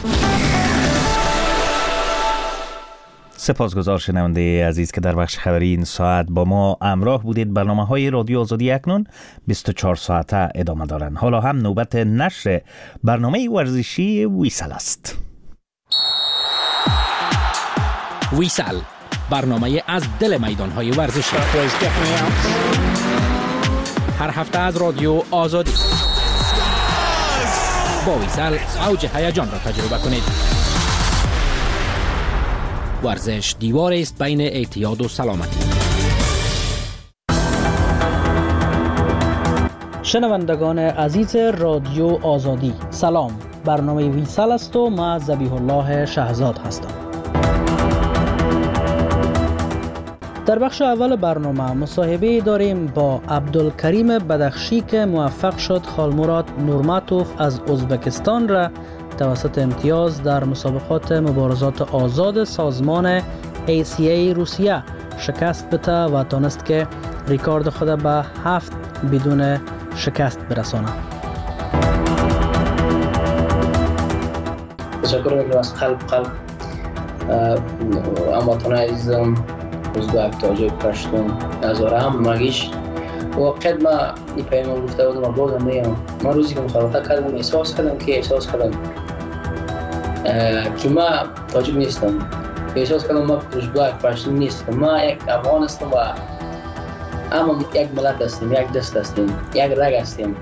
سپاسگزار شنونده عزیز که در بخش خبری این ساعت با ما همراه بودید. برنامه‌های رادیو آزادی اکنون 24 ساعته ادامه دارند. حالا هم نوبت نشر برنامه ورزشی ویسل است. ویسل، برنامه از دل میدان‌های ورزشی. هر هفته از رادیو آزادی. با ویسل اوج هیجان را تجربه کنید. ورزش دیوار است بین اعتیاد و سلامتی. شنوندگان عزیز رادیو آزادی، سلام. برنامه ویسل است و من ذبیح الله شهزاد هستم. در بخش اول برنامه مصاحبه داریم با عبدالکریم بدخشی که موفق شد خالمراد نورماتوف از ازبکستان را توسط امتیاز در مسابقات مبارزات آزاد سازمان ACA روسیه شکست بده و تانست که ریکارد خود به 7 بدون شکست برسانه. تشکر میکنم از قلب هموطنان عزیزم، ازبک، تاجیک، پشتون، هزاره هم مگیش واقعا ما این پیمان گفته بودم و بازم میگم من روزی که مسابقه کردم احساس کردم که ما تاجیک نیستم، احساس کردم ما ازبک، پشتون نیستم، ما یک افغان هستم و اما یک ملت هستیم، یک دست هستیم، یک رگ هستیم.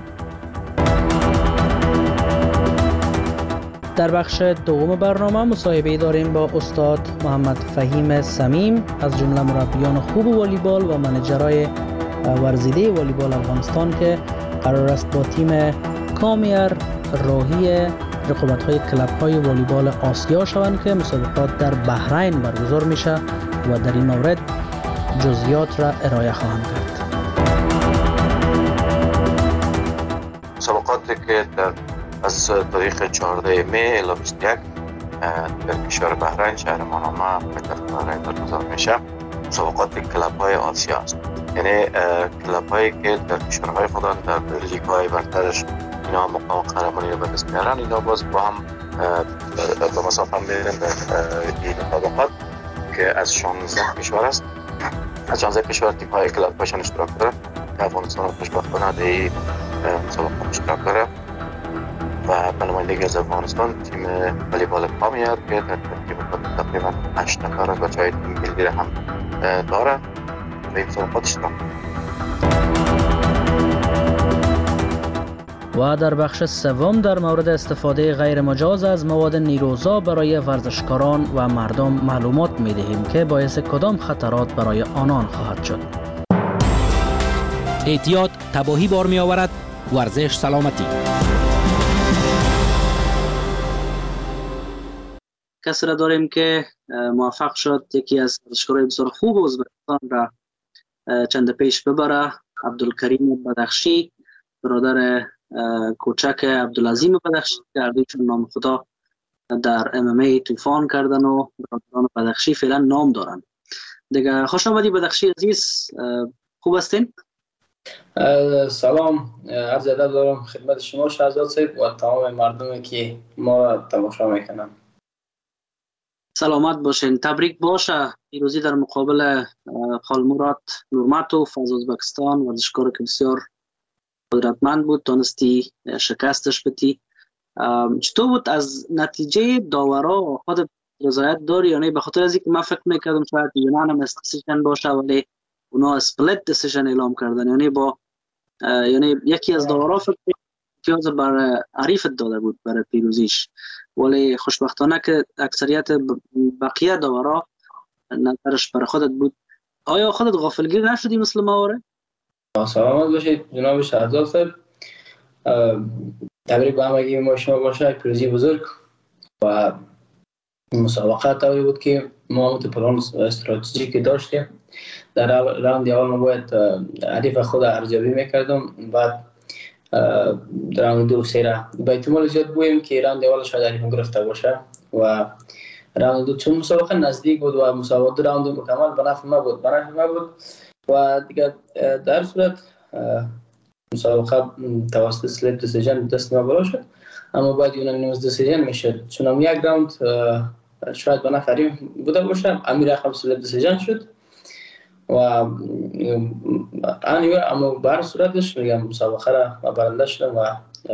در بخش دوم برنامه مصاحبه داریم با استاد محمد فهیم سمیم از جمله مربیان خوب والیبال و منیجرای ورزیده والیبال افغانستان که قرار است با تیم کامیر راهی رقابت‌های کلب‌های والیبال آسیا شوند که مسابقات در بحرین برگزار میشه و در این مورد جزئیات را ارائه خواهند کرد. مسابقاتی که از تاریخ 14 می الی 21 در کشور بحرین شهر مانامه پایتخت بحرین برگزار میشه. مسابقات کلب‌های آسیا است، یعنی کلب‌هایی که در کشورهای خودن در لیگ‌های برترش اینا مقام قهرمانی رو به دست میارن، اینا باز با هم به مسافه میرن در این مسابقات که از 16 کشور است. از 16 کشور تیم‌های کلب‌هاشون اشتراک دارن که افغانستان رو خوشبختانه در این مسابقات اشتراک داره و به نمایندگی از افغانستان تیم والیبال کامیر که در ترکیب تقریبا 8 نفر از بچه‌های تیم ملی هم داره و به این سوالات اشتراک. و در بخش سوم در مورد استفاده غیر مجاز از مواد نیروزا برای ورزشکاران و مردم معلومات می دهیم که باعث کدام خطرات برای آنان خواهد شد. احتیاط تباهی بار می آورد. ورزش سلامتی. کسی را داریم که موفق شد یکی از ورزشکاران بسیار خوب ازبکستان را چند پیش ببره. عبدالکریم بدخشی، برادر کوچک عبدالعظیم بدخشی که هر دویشون نام خدا در MMA طوفان کردن و برادران بدخشی فعلا نام دارن. دیگه خوش آمدی بدخشی عزیز، خوب هستین؟ سلام، عرض ادب دارم خدمت شما شهزاد صاحب و تمام مردمی که ما تماشا میکنن. سلامت باشین. تبریک باشه پیروزی در مقابل خالمراد نورماتوف از ازبکستان، ورزشکار که بسیار قدرتمند بود، تونستی شکستش بدی. چطور بود از نتیجه داورا خود رضایت داری یا نه؟ به خاطر از اینکه من فکر میکردم شاید یونانیمس دیسیژن باشه ولی اونا اسپلیت دیسیژن اعلام کردن، یعنی با یعنی یکی از داورا فکر امتیاز بر حریفت داده بود برای پیروزیش، ولی خوشبختانه که اکثریت بقیه داورا نظرش برای خودت بود. آیا خودت غافلگیر نشدی مثل ماوره؟ سلامت باشید جناب شهزاد صاحب. تبریک به همگی ما شما باشه، پیروزی بزرگ و مسابقه طوری بود که ما پلان استراتژیکی که داشتیم. در راند اول ما باید حریف خود ارزیابی میکردم، بعد راند دو سه را به احتمال زیاد بویم که راند اول شاید حریف گرفته باشه و راند دو چون مسابقه نزدیک بود و مسابقه دو راند مکمل به نفع ما بود و دیگه در صورت مسابقه توسط سلیپ دیسیژن دست ما برا شد، اما باید یونانیمس دیسیژن میشد چون هم یک راند شاید به نفع حریف بوده باشه، امیر رقم سلیپ دیسیژن شد و اما بر صورتش میگم مسابقه را برنده شدم و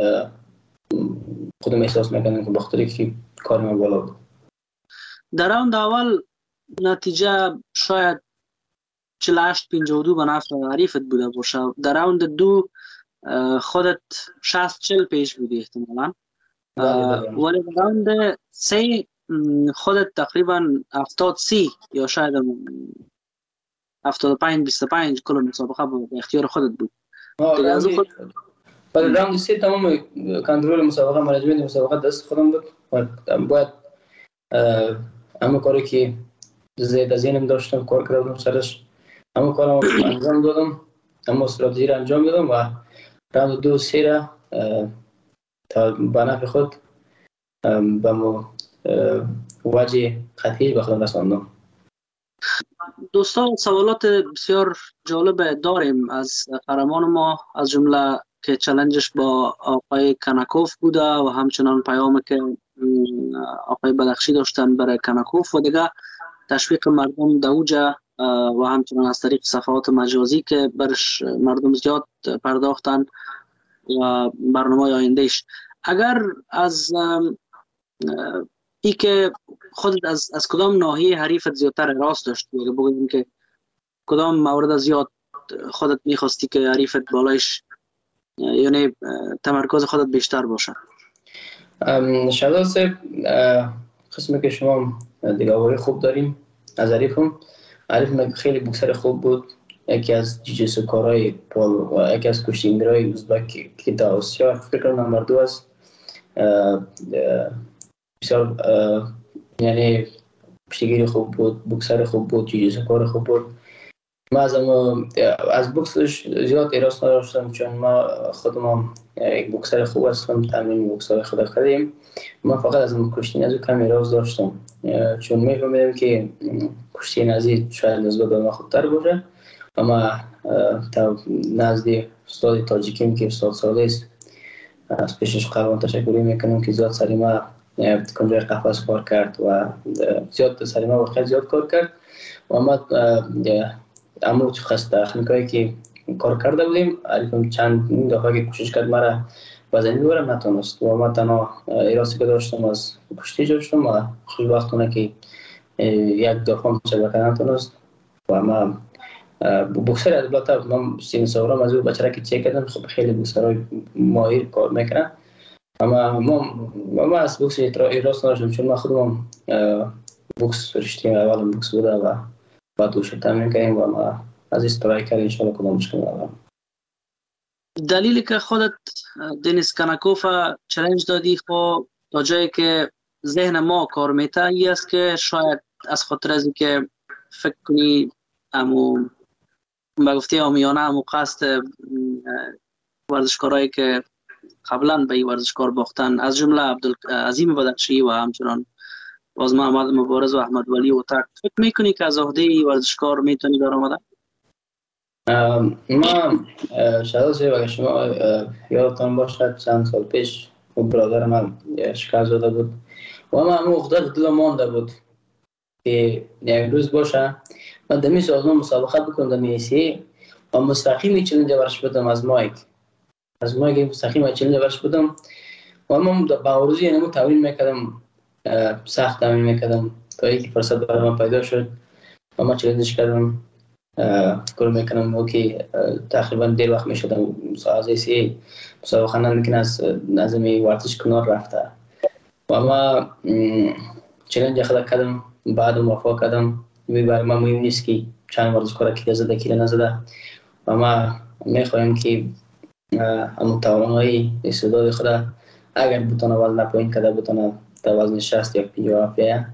خودم احساس میکنم که بخاطر که کار ما بالا بود. در راند اول نتیجه شاید 48-52 به نفع حریفت بوده باشه، در راند دو خودت 60-40 پیش بودی احتمالا، ولی در راند سه خودت تقریبا 70-30 یا شاید 75-25 کل مسابقه به اختیار خودت بود. ولی راند سه تمام کنترل مسابقه، منیجمنت مسابقه دست خودم بود و باید همه کاری که زیاد از اینم داشتم کار کردم سرش، همه کارم انجام دادم، همه استراتژی را انجام دادم و راند دو سه را تا به نفع خود به وجه قطعی به خودم رساندم. دوستان سوالات بسیار جالب داریم از قهرمان ما، از جمله که چالنجش با آقای کناکوف بوده و همچنان پیامی که آقای بدخشی داشتن برای کناکوف و دیگه تشویق مردم دوجه و همچنان از طریق صفحات مجازی که برش مردم زیاد پرداختن و برنامه آیندهش. اگر از ای که خودت از کدام ناحیه حریفت زیادتر راست داشتی، اگر بگوییم که کدام مورد زیاد خودت میخواستی که حریفت بالایش یعنی تمرکز خودت بیشتر باشه؟ شهزاد صاحب، قسمی که شما دیگه خوب داریم از حریفم خیلی بوکسر خوب بود، یکی از جیجیسو کارهای پول و یکی از کشتیگیرهای ازبک که در آسیا فکر کنم نمبر 2 است. بسیار یعنی کشتیگیری خوب بود، بوکسر خوب بود، جیجیسو کار خوب بود. ما از بوکسش زیاد ایراس نداشتم چون ما خودم یک بوکسر خوب هستم، تمرین بوکسر خود کردیم. ما فقط از کشتی نزدیک کم ایراس داشتم چون میفهمیدم که کشتی نزدیک شاید نسبت به ما خوبتر باشه و ما تا نزدیک استاد تاجیکیم که استاد ساله است از پیشش قربان تشکری میکنم که زیاد سری ما کنجای قفص کار کرد و زیاد سری ما واقعا زیاد کار کرد و ما اما خست تکنیکایی که کار کرده بودیم علیکم چند دفعه که کوشش کرد مرا وزنی ببرم نتونست و ما تنها ایراسی که داشتم از کشتی داشتم و خوشبختانه که یک دفعه شبکه نتونست و ما بوکسر البته من سین سالم از او بچه که چک کردم، خب خیلی بوکسرای ماهر کار میکنن، اما ما از بوکس راست نداشتم چون من خودم بوکس رشته اولم بوکس بوده و بعد وش تمرین کردیم و ما از استرایکر ان شاء الله کدام مشکل ندارم. دلیلی که خودت دنیس کاناکوف چالش دادی خب تا جایی که ذهن ما کار میته این است که شاید از خاطر از که فکر کنی امو بگفته آمیانه امو قصد ورزشکارایی که قبلا به این ورزشکار باختن از جمله عبدالعظیم بدخشی و همچنان باز محمد مبارز و احمد ولی و تک فکر میکنی که از عهده این ورزشکار میتونی در آمدن؟ ما شاید اگر شما یادتان باشد چند سال پیش برادر من شکست زده بود و من همون عقده دل مانده بود که یک روز باشه من دمی سازمان مسابقه بکنم در میسی و مستقیم چلنج ورش بدم از مایک مستقیم چلنج ورش بدم و من با روزی نمو تمرین میکردم، سخت تمرین میکردم تا اینکه فرصت برای من پیدا شد و من چلنجش کردم. فکر میکنم که تقریبا دیر وقت میشدم از ایسی مسابقه نمیکنه از نظمی ورزش کنار رفته و ما چلنج خود کردم، بعد موفق کردم. برای ما مهم نیست که چند ورزشکار کی زده کی نزده و ما میخوایم که همون توانایی استعداد خود اگر بتونه وزن پایین کرده بتونه تا وزن 60 یا 50 بیاید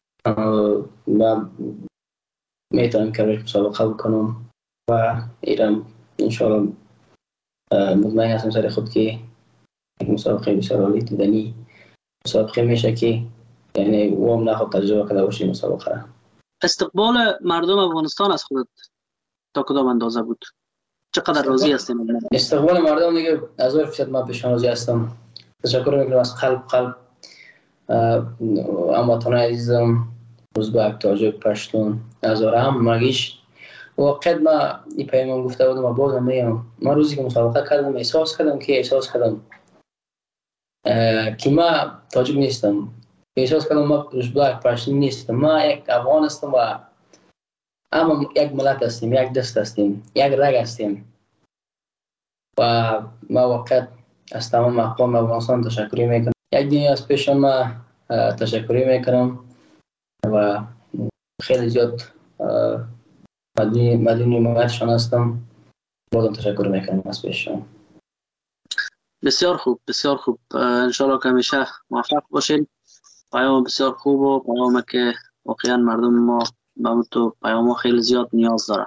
و میتونم که روش مسابقه بکنم و ایران انشاءالله مطمئن هستم سر خود که یک مسابقه بسیار عالی دیدنی مسابقه میشه که یعنی او هم نخواد تجربه کرده باشی مسابقه. استقبال مردم افغانستان از خودت تا کدام اندازه بود؟ چقدر راضی هستیم؟ استقبال مردم دیگه 1000% من پیشان راضی هستم. تشکر میکنم از قلب هموطنان عزیزم، ازبک، تاجیک، پشتون، هزاره هم مگیش وقت ما این پیمان گفته بودم و بازم میگم من روزی که مسابقه کردم احساس کردم که ما تاجیک نیستم، احساس کردم ما ازبک، پشتون نیستم، ما یک افغان هستم و اما یک ملت هستیم، یک دست هستیم، یک رگ هستیم و ما وقت از تمام اقوام افغانستان تشکری میکنم. یک دنیا از پیش ما تشکری میکنم و خیلی زیاد مدینی موقعشان هستم. بازم تشکر میکنم از پیششان. بسیار خوب انشاءالله که همیشه موفق باشین. پیام بسیار خوب و پیامی که واقعا مردم ما به تو پیام خیلی زیاد نیاز داره.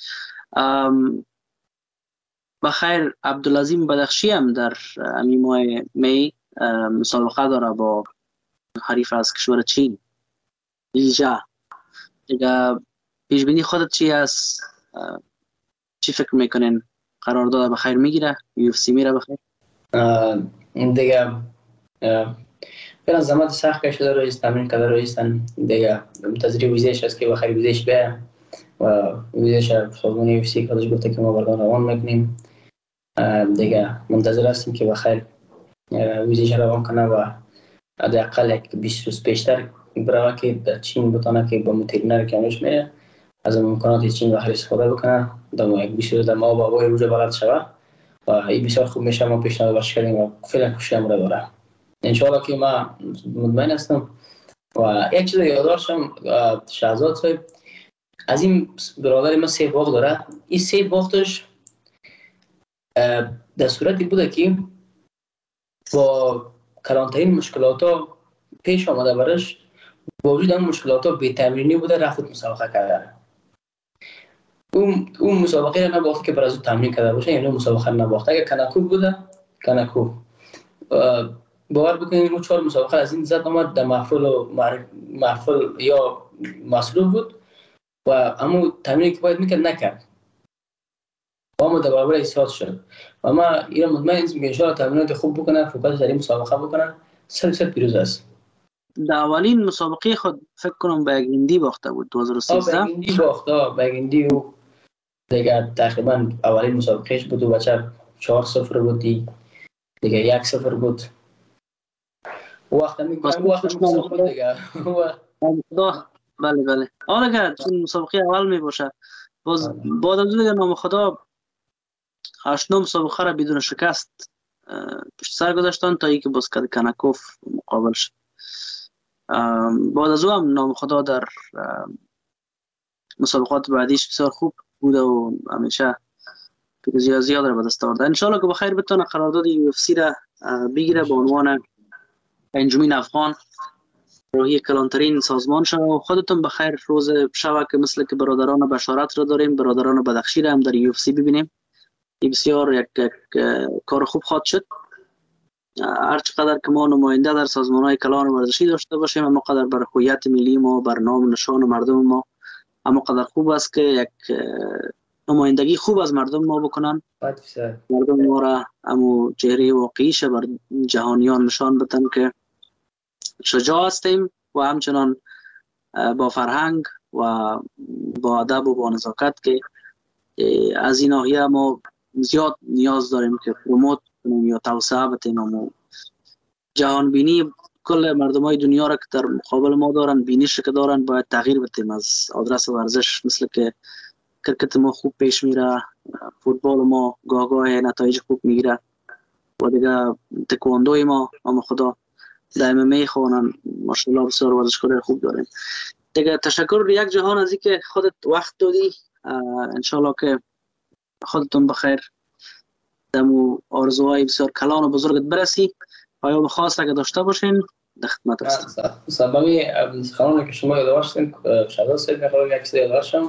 بخیر عبدالعظیم بدخشی هم در همین ماه می مسابقه داره با حریف از کشور چین لیجا. دیگه پیش بینی خودت چی هست؟ چی فکر میکنین؟ قرارداد بخیر میگیره؟ UFC میره بخیر؟ دیگه فعلا زمان سخت کشیده رئیس تمرین کرده رئیسن دیگه منتظر ویزیش است که بخیر ویزیش بیه و ویزیش سازمان UFC کارش گفته که ما بردان روان میکنیم دیگه منتظر هستیم که بخیر ویزیش روان کنه و حداقل یک 20 روز پیشتر برای که در چین بتونه که با مترینر کاملش میره از امکانات چین بخیر استفاده بکنه در یک 20 روز در ما با روز بلد شوه و این بسیار خوب میشه. ما پیشنهاد باش کردیم و فعلا کوشش ما داره انشاءالله که ما مطمئن هستم. و یک چیز یادداشتم شهزاد صاحب از این برادر ما 3 باغ داره. این 3 باغش در صورتی بوده که با کلانترین مشکلات ها پیش آمده برش با وجود اون مشکلات ها بی‌تمرینی بوده رفت مسابقه کرده. اون مسابقه را نباخت که برای از تمرین کرده باشه، یعنی مسابقه نباخت. اگر کناکو بوده کناکو باور بکنید اون 4 مسابقه از این زد آمد در محفل یا مصروف بود و همون تمرینی که باید میکرد نکرد و اما در برابر احساس شد و ما ایران مطمئن هستیم که انشاءالله تمرینات خوب بکنه، فوکس در این مسابقه بکنه، 100% پیروز است. در اولین مسابقه خود فکر کنم به یک هندی باخته بود 2013. به هندی باخته، به هندی و دیگه تقریبا اولین مسابقهش بود و بچه 4-0 بود دیگه 1-0 بود. وقت مسابقه دیگه بله حالا که چون مسابقه اول می باشه باز بعد از دیگه نام خدا 8 مسابقه را بدون شکست پشت سر گذاشتن تا اینکه باز کنکوف مقابل شد. بعد از او هم نام خدا در مسابقات بعدیش بسیار خوب بوده و همیشه پیروزی زیاد را به دست آورده. انشالله که بخیر بتونه قرارداد UFC را بگیره به عنوان انجمن افغان روحی کلانترین سازمان شد و خودتون بخیر روز شب که مثل که برادران بشارت را داریم، برادران بدخشی را هم در UFC ببینیم. این بسیار یک کار خوب خواهد شد. هر چقدر که ما نماینده در سازمان‌های کلان ورزشی داشته باشیم، اما قدر بر هویت ملی ما، بر نام نشان مردم ما، اما قدر خوب است که یک نمایندگی خوب از مردم ما بکنن. مردم ما را امو چهره واقعیش بر جهانیان نشان بدن که شجاع هستیم و همچنان با فرهنگ و با ادب و با نزاکت که از این ناحیه ما زیاد نیاز داریم که پروموت کنیم یا توسعه بدیم و جهان بینی کل مردم های دنیا را که در مقابل ما دارن، بینیش که دارن، باید تغییر بدیم از آدرس ورزش. مثل که کرکت ما خوب پیش میره، فوتبال ما گاه نتایج خوب میگیره و دیگه تکواندوی ما اما خدا دائما میخوانن، ماشاءالله بسیار ورزشکار خوب داریم دیگه. تشکر یک جهان از اینکه خودت وقت دادی. انشالله که خودتون بخیر دمو آرزوهای بسیار کلان و بزرگت برسی. پیام خاص اگه داشته باشین در خدمت هستم. سببی خانم که شما یادواشتین شادو سید میخوام یک چیز یادواشم.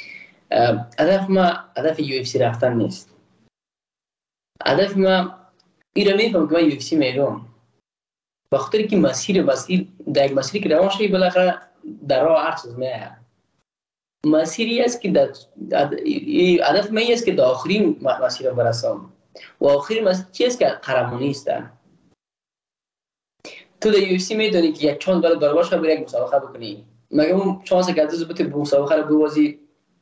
هدف UFC رفتن نیست. هدف ما ایران میفهم که من UFC میرم به خاطر که مسیر در یک مسیری که روان شدی بالاخره در راه هر چیز میاد. مسیری است که هدف من است که در آخرین مسیر برسم و آخرین مسیر چیست که قهرمانی است. تو در UFC میدونی که یک چانس برای دارباش بری یک مسابقه بکنی، مگه اون چانس که از بتونی مسابقه رو ببازی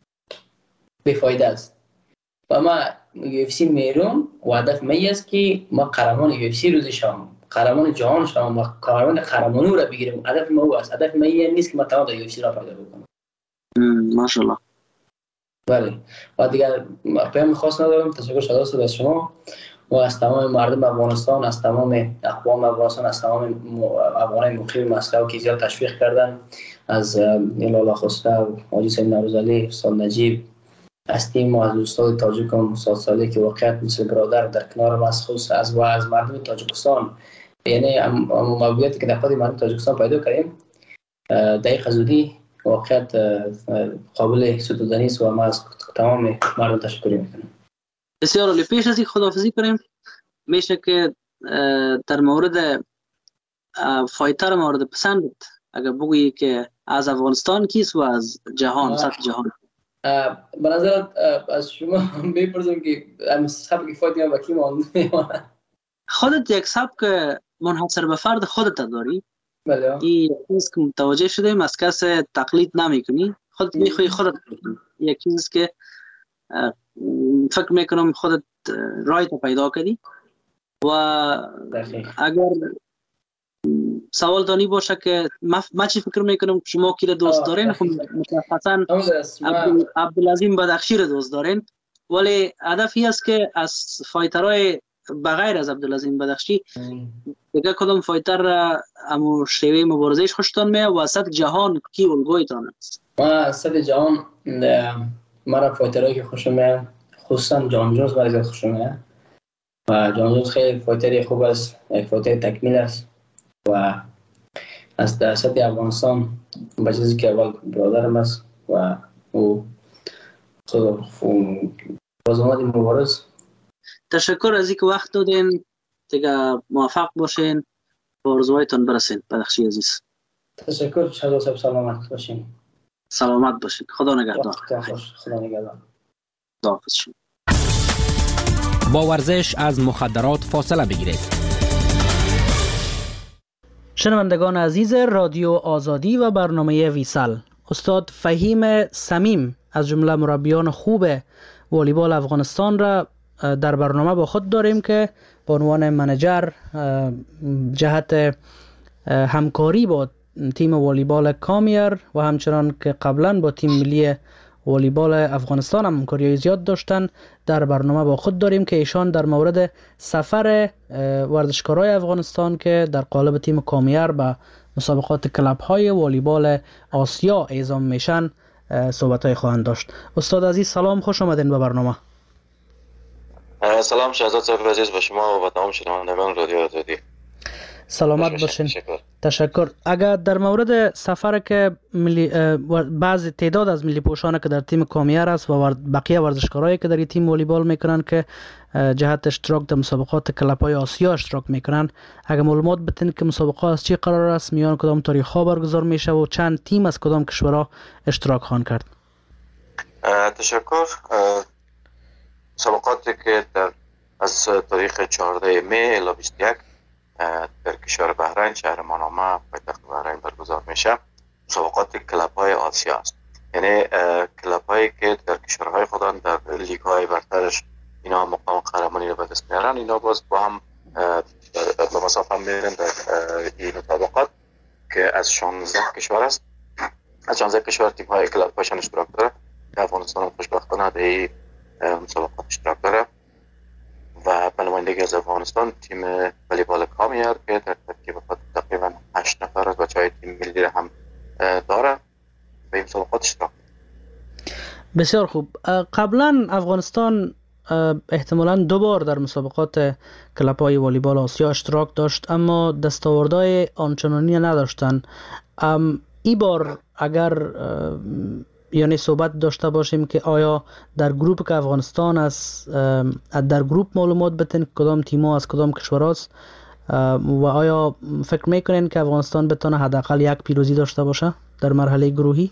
بیفایده است. و ما UFC میرم و هدف من است که ما قهرمان UFC روز شام، قهرمان جهان شام و قهرمانی رو بگیریم. هدف ما او است. هدف من نیست که ما تمام در UFC را پیدا بکنم. ماشاءالله. بله. و دیگر پیام خاص ندارم. تشکر شده از شما و از تمام مردم افغانستان، از تمام اقوام افغانستان، از تمام افغانان مقیم مسکو که زیاد تشویق کردن، از لالا خوسته، حاجی سید نوروزعلی، استاد نجیب، از تیم و از استاد تاجیکم استاد صالح که واقعا مثل برادر در کنار ما است، از مردم تاجیکستان، یعنی موقعیتی که در خود مردم تاجیکستان پیدا کردیم دقیق زودی واقعا قابل ستودنی است و ما از تمام مردم تشکر میکنم. بسیار عالی. پیش از این خداحافظی کنیم میشه که در مورد فایتر مورد پسندت اگر بگویی که از افغانستان کیست و از جهان، سطح جهان؟ به نظرت از شما میپرسم که سبک فایت با کی میمونه؟ خودت یک سبک منحصر به فرد خودت داری؟ بله. این چیز که متوجه شدیم از کس تقلید نمیکنی، خودت میخوای خودت بکنی. یک چیز که فکر میکنم خودت رایت پیدا کردی و اگر سوال دانی باشه که ما چی فکر میکنم شما کی رو دوست دارین؟ خب متاسفانه عبدالعظیم بدخشی رو دوست دارین، ولی هدفی است که از فایترهای بغیر از عبدالعظیم بدخشی دیگه کدام فایتر امو شیوه مبارزهش خوشتان میاد و سطح جهان کی الگویتان است؟ ما سطح جهان مرا فایترهایی که خوشم میاد خصوصا جان جونز برای زیاد خوشم میاد و جان جونز خیلی فایتری خوب است، یک فایتر تکمیل است و از در سطح افغانستان با چیزی که اول برادرم است و او باز آمد مبارز. تشکر از اینکه وقت دادین دیگه. موفق باشین و آرزوهایتان برسین. بدخشی عزیز تشکر. شاد و سلامت باشین. سلامت باشین. خدا نگهدار. خدا نگهدار. خداحافظ شما. با ورزش از مخدرات فاصله بگیرید. شنوندگان عزیز رادیو آزادی و برنامه ویسال، استاد فهیم صمیم از جمله مربیان خوب والیبال افغانستان را در برنامه با خود داریم که به عنوان منیجر جهت همکاری با تیم والیبال کامیر و همچنان که قبلا با تیم ملی والیبال افغانستان هم همکاری زیاد داشتن. در برنامه با خود داریم که ایشان در مورد سفر ورزشکارای افغانستان که در قالب تیم کامیار به مسابقات کلاب های والیبال آسیا اعزام میشن صحبت های خواهند داشت. استاد عزیز سلام، خوش آمدین به برنامه. سلام شهزاد صاحب عزیز به شما و تمام شنوندگان رادیو آزادی. سلامت باشین. تشکر. اگر در مورد سفر که بعض تعداد از ملی پوشان که در تیم کامیار است و بقیه ورزشکارایی که در این تیم والیبال میکنن که جهت اشتراک در مسابقات کلاب‌های آسیا اشتراک میکنن، اگر معلومات بدین که مسابقات از چی قرار است، میان کدام تاریخ‌ها برگزار میشه و چند تیم از کدام کشورها اشتراک خواهند کرد؟ تشکر. مسابقاتی که از تاریخ 14 می الی 21 در کشور بحرین شهر مانامه پایتخت بحرین برگزار میشه مسابقات کلاب‌های آسیا است. یعنی کلاب‌هایی که در کشورهای خودن در لیگ‌های برترش اینا مقام قهرمانی رو به دست میارن، اینا باز با هم به مسافه میرن در این مسابقات که از 16 کشور است. از 16 کشور تیم‌های کلاب‌هاشون اشتراک داره. افغانستان خوشبختانه در این مسابقات اشتراک داره و به نمایندگی از افغانستان تیم والیبال کامیار که در ترکیب خود تقریبا 8 نفر از بچه‌های تیم ملی را هم داره به این مسابقات اشتراک. بسیار خوب. قبلا افغانستان احتمالاً 2 بار در مسابقات کلاب‌های والیبال آسیا اشتراک داشت اما دستاوردهای آنچنانی نداشتن. این بار اگر یعنی صحبت داشته باشیم که آیا در گروپ که افغانستان است در گروپ معلومات بتین کدام تیم‌ها از کدام کشورهاست و آیا فکر میکنین که افغانستان بتونه حداقل یک پیروزی داشته باشه در مرحله گروهی؟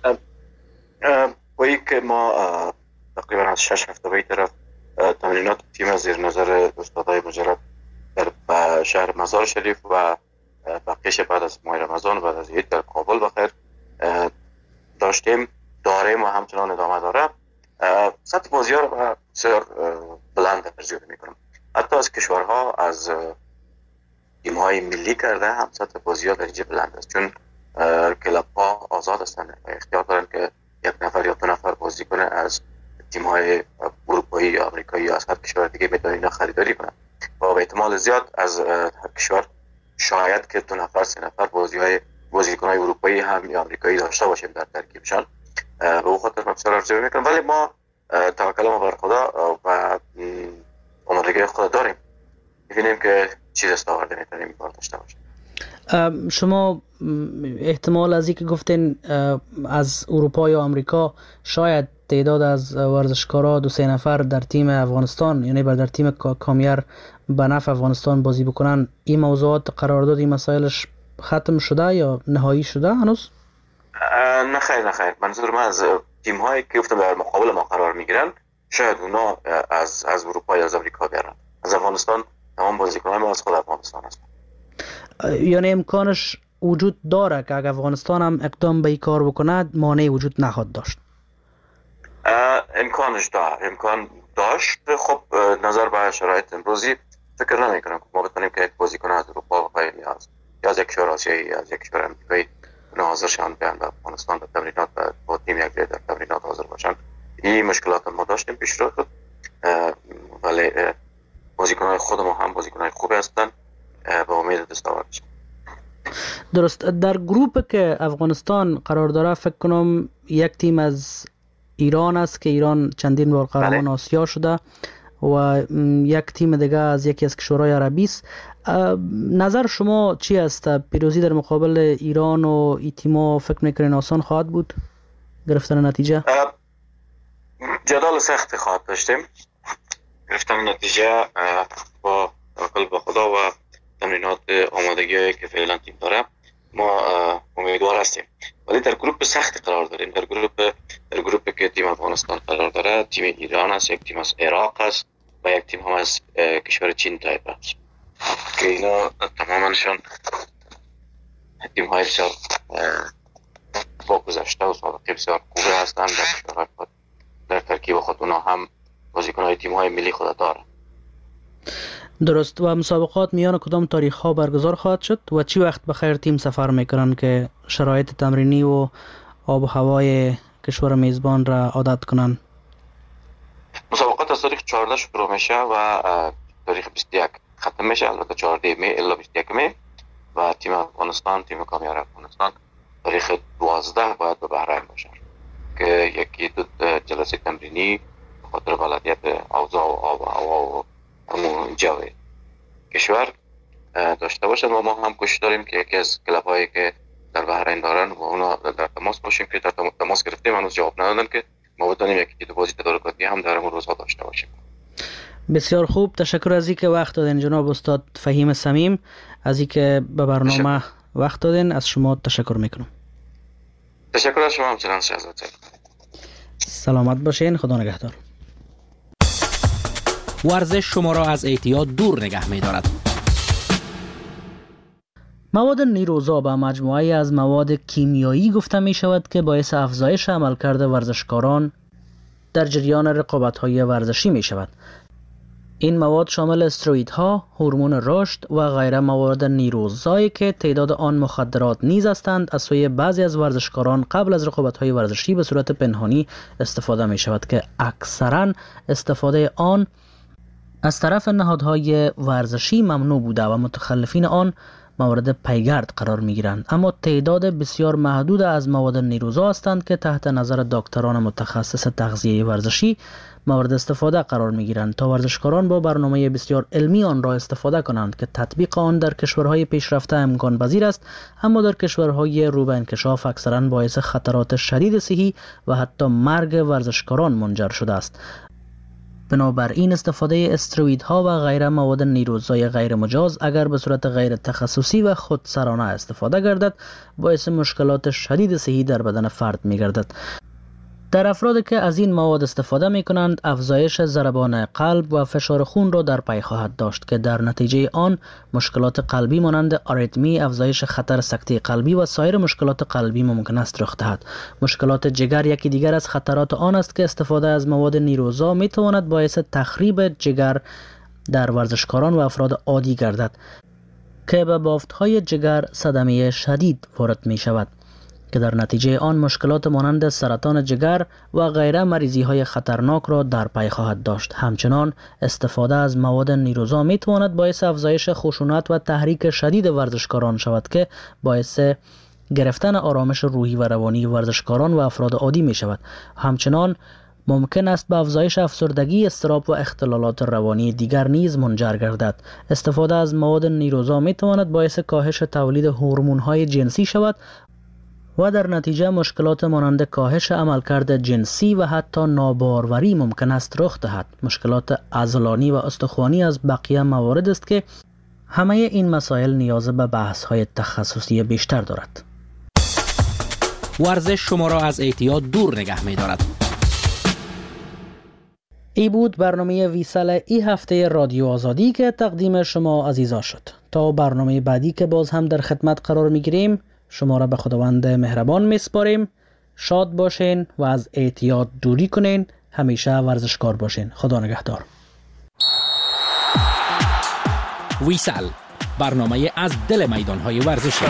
وی که ما تقریبا از 6 هفته به طرف تمرینات تیم زیر نظر استادای مجرد در شهر مزار شریف و بقیش بعد از ماه رمضان بعد از عید در کابل بخیر داشتیم داریم و همچنان ادامه داره. سطح بازی ها رو بسیار بلند ارزیابی میکنم. حتی از کشورها از تیم های ملی کرده هم سطح بازی ها درجه بلند است، چون کلاب ها آزاد هستند و اختیار دارن که 1 نفر یا 2 نفر بازی کنه از تیم های اروپایی یا آمریکایی یا از هر کشور دیگه میتونن اینا خریداری کنن و به احتمال زیاد از هر کشور شاید که 2 نفر 3 نفر بازیکن‌های اروپایی هم یا آمریکایی داشته باشیم در ترکیبشان. به اون خاطر من بسیار ارزیابی میکنم، ولی ما توکل ما بر خدا و آمادگی خدا داریم، می‌بینیم که چی دستاورد میتونیم این کار داشته باشیم. شما احتمال از اینکه گفتین از اروپا یا آمریکا شاید تعداد از ورزشکارا 2-3 نفر در تیم افغانستان یعنی در تیم کامیار به نفع افغانستان بازی بکنن، این موضوعات قرارداد این مسائلش ختم شده یا نهایی شده هنوز؟ نه خیر. منظور من از تیم هایی که گفتم در مقابل ما قرار میگیرن شاید اونا از اروپا یا از آمریکا بیارن. از افغانستان تمام بازیکنان ما از خود افغانستان هستن. یعنی امکانش وجود داره که اگر افغانستان هم اقدام به این کار بکنه مانعی وجود نخواهد داشت؟ امکان داشت. خب نظر به شرایط امروزی فکر نمی کنم که ما بتونیم که یک بازیکن از اروپا و یا از یک کشور آسیایی یا از یک کشور امریکایی حاضر شوند بیان به افغانستان به تمرینات با تیم یک در تمرینات حاضر باشند. این مشکلات ما داشتیم پیش رو شد، ولی بازیکن‌های خود ما هم بازیکن‌های خوبی هستند به امید دستاوردش. درست. در گروپ که افغانستان قرار داره فکر کنم یک تیم از ایران است که ایران چندین بار قهرمان آسیا شده و یک تیم دیگه از یکی از کشورهای عربی است. نظر شما چی است؟ پیروزی در مقابل ایران و این تیم‌ها فکر می‌کنین آسان خواهد بود گرفتن نتیجه؟ جدال سخت خواهد داشتیم. گرفتن نتیجه با توکل به خدا و تمرینات آمادگی که فعلا تیم داره ما امیدوار هستیم، ولی در گروپ سخت قرار داریم. در گروپی که تیم افغانستان قرار داره تیم ایران است، یک تیم از عراق است و یک تیم هم از کشور چین تایپ است که اینا تمامشان تیم های بسیار با گذشته و سابقه بسیار خوبه هستند. در ترکیب خود اونا هم بازیکن های تیم های ملی خود داره. درست. و مسابقات میان کدام تاریخ ها برگزار خواهد شد و چی وقت بخیر تیم سفر میکنن که شرایط تمرینی و آب و هوای کشور میزبان را عادت کنند؟ مسابقات از تاریخ 14 شروع میشه و تاریخ 21 ختم میشه. البته 14 می الا 21 می و تیم افغانستان، تیم کامیار افغانستان تاریخ 12 باید به بحرین باشه که یکی دو جلسه تمرینی خاطر بلدیت اوضاع و آب و هوا و همون جو کشور داشته باشد و ما هم کوشش داریم که یکی از کلاب هایی که در بحرین دارن و اونا در تماس باشیم که در تماس گرفتیم هنوز جواب ندادن که ما بتونیم یکی دو بازی تدارکاتی هم در اون روزها داشته باشیم. بسیار خوب، تشکر از اینکه وقت دادین جناب استاد فهیم صمیم، از اینکه به برنامه وقت دادین. از شما تشکر میکنم. تشکر از شما همچنان شهزاد. سلامت باشین، خدا نگهدار. ورزش شما را از اعتیاد دور نگه می‌دارد. مواد نیروزا به مجموعه از مواد کیمیایی گفته می شود که باعث افزایش عملکرد ورزشکاران در جریان رقابت‌های ورزشی می شود. این مواد شامل استروئیدها، هورمون رشد و غیره مواد نیروزایی که تعداد آن مخدرات نیز هستند از سوی بعضی از ورزشکاران قبل از رقابت‌های ورزشی به صورت پنهانی استفاده می شود که اکثراً استفاده آن از طرف نهادهای ورزشی ممنوع بوده و متخلفین آن مورد پیگرد قرار می گیرند. اما تعداد بسیار محدود از مواد نیروزا هستند که تحت نظر دکتران متخصص تغذیه ورزشی مورد استفاده قرار می گیرند تا ورزشکاران با برنامه بسیار علمی آن را استفاده کنند که تطبیق آن در کشورهای پیشرفته امکان پذیر است، اما در کشورهای رو به انکشاف اکثرا باعث خطرات شدید صحی و حتی مرگ ورزشکاران منجر شده است. بنابراین استفاده استروئیدها و غیره مواد نیروزای غیر مجاز اگر به صورت غیر تخصصی و خودسرانه استفاده گردد باعث مشکلات شدید صحی در بدن فرد می گردد. در افرادی که از این مواد استفاده می کنند افزایش ضربان قلب و فشار خون را در پی خواهد داشت که در نتیجه آن مشکلات قلبی مانند آریتمی، افزایش خطر سکته قلبی و سایر مشکلات قلبی ممکن است رخ دهد. مشکلات جگر یکی دیگر از خطرات آن است که استفاده از مواد نیروزا می تواند باعث تخریب جگر در ورزشکاران و افراد عادی گردد که به بافت‌های جگر صدمه شدید وارد می شود که در نتیجه آن مشکلات مانند سرطان جگر و غیره مریضی‌های خطرناک را در پی خواهد داشت. همچنان استفاده از مواد نیروزا می تواند باعث افزایش خشونت و تحریک شدید ورزشکاران شود که باعث گرفتن آرامش روحی و روانی ورزشکاران و افراد عادی می شود. همچنان ممکن است به افزایش افسردگی، اضطراب و اختلالات روانی دیگر نیز منجر گردد. استفاده از مواد نیروزا می تواند باعث کاهش تولید هورمون‌های جنسی شود و در نتیجه مشکلات مانند کاهش عملکرد جنسی و حتی ناباروری ممکن است رخ دهد. مشکلات عضلانی و استخوانی از بقیه موارد است که همه این مسائل نیاز به بحث‌های تخصصی بیشتر دارد. ورزش شما را از اعتیاد دور نگه می‌دارد. ای بود برنامه ویسال ای هفته رادیو آزادی که تقدیم شما عزیزا شد. تا برنامه بعدی که باز هم در خدمت قرار می‌گیریم شما را به خداوند مهربان میسپاریم. شاد باشین و از اعتیاد دوری کنین. همیشه ورزشکار باشین. خدا نگهدار. ویسال، برنامه از دل میدان‌های ورزشی.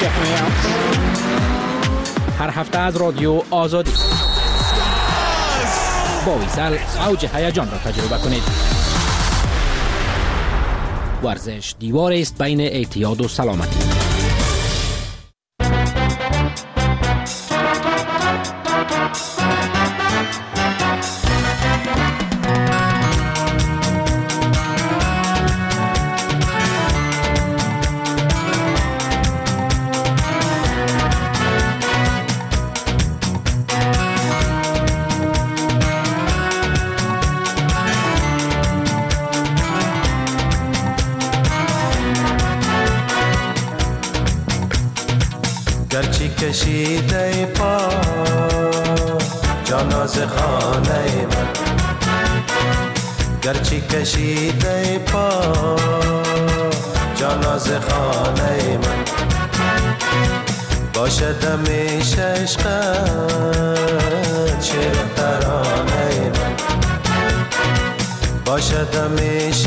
هر هفته از رادیو آزادی. با ویسال اوج هیجان را تجربه کنید. ورزش دیواری است بین اعتیاد و سلامتی. کشیده پا جاناز خانه من، گرچه کشیده پا جاناز خانه من، باشد همیشه عشقت شعر ترانه من، باشد همیشه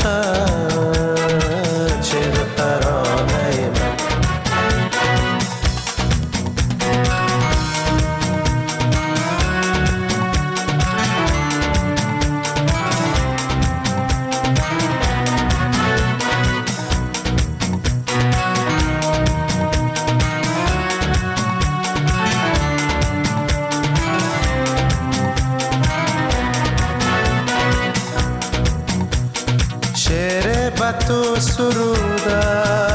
عشقت شعر ترانه من. تو سرود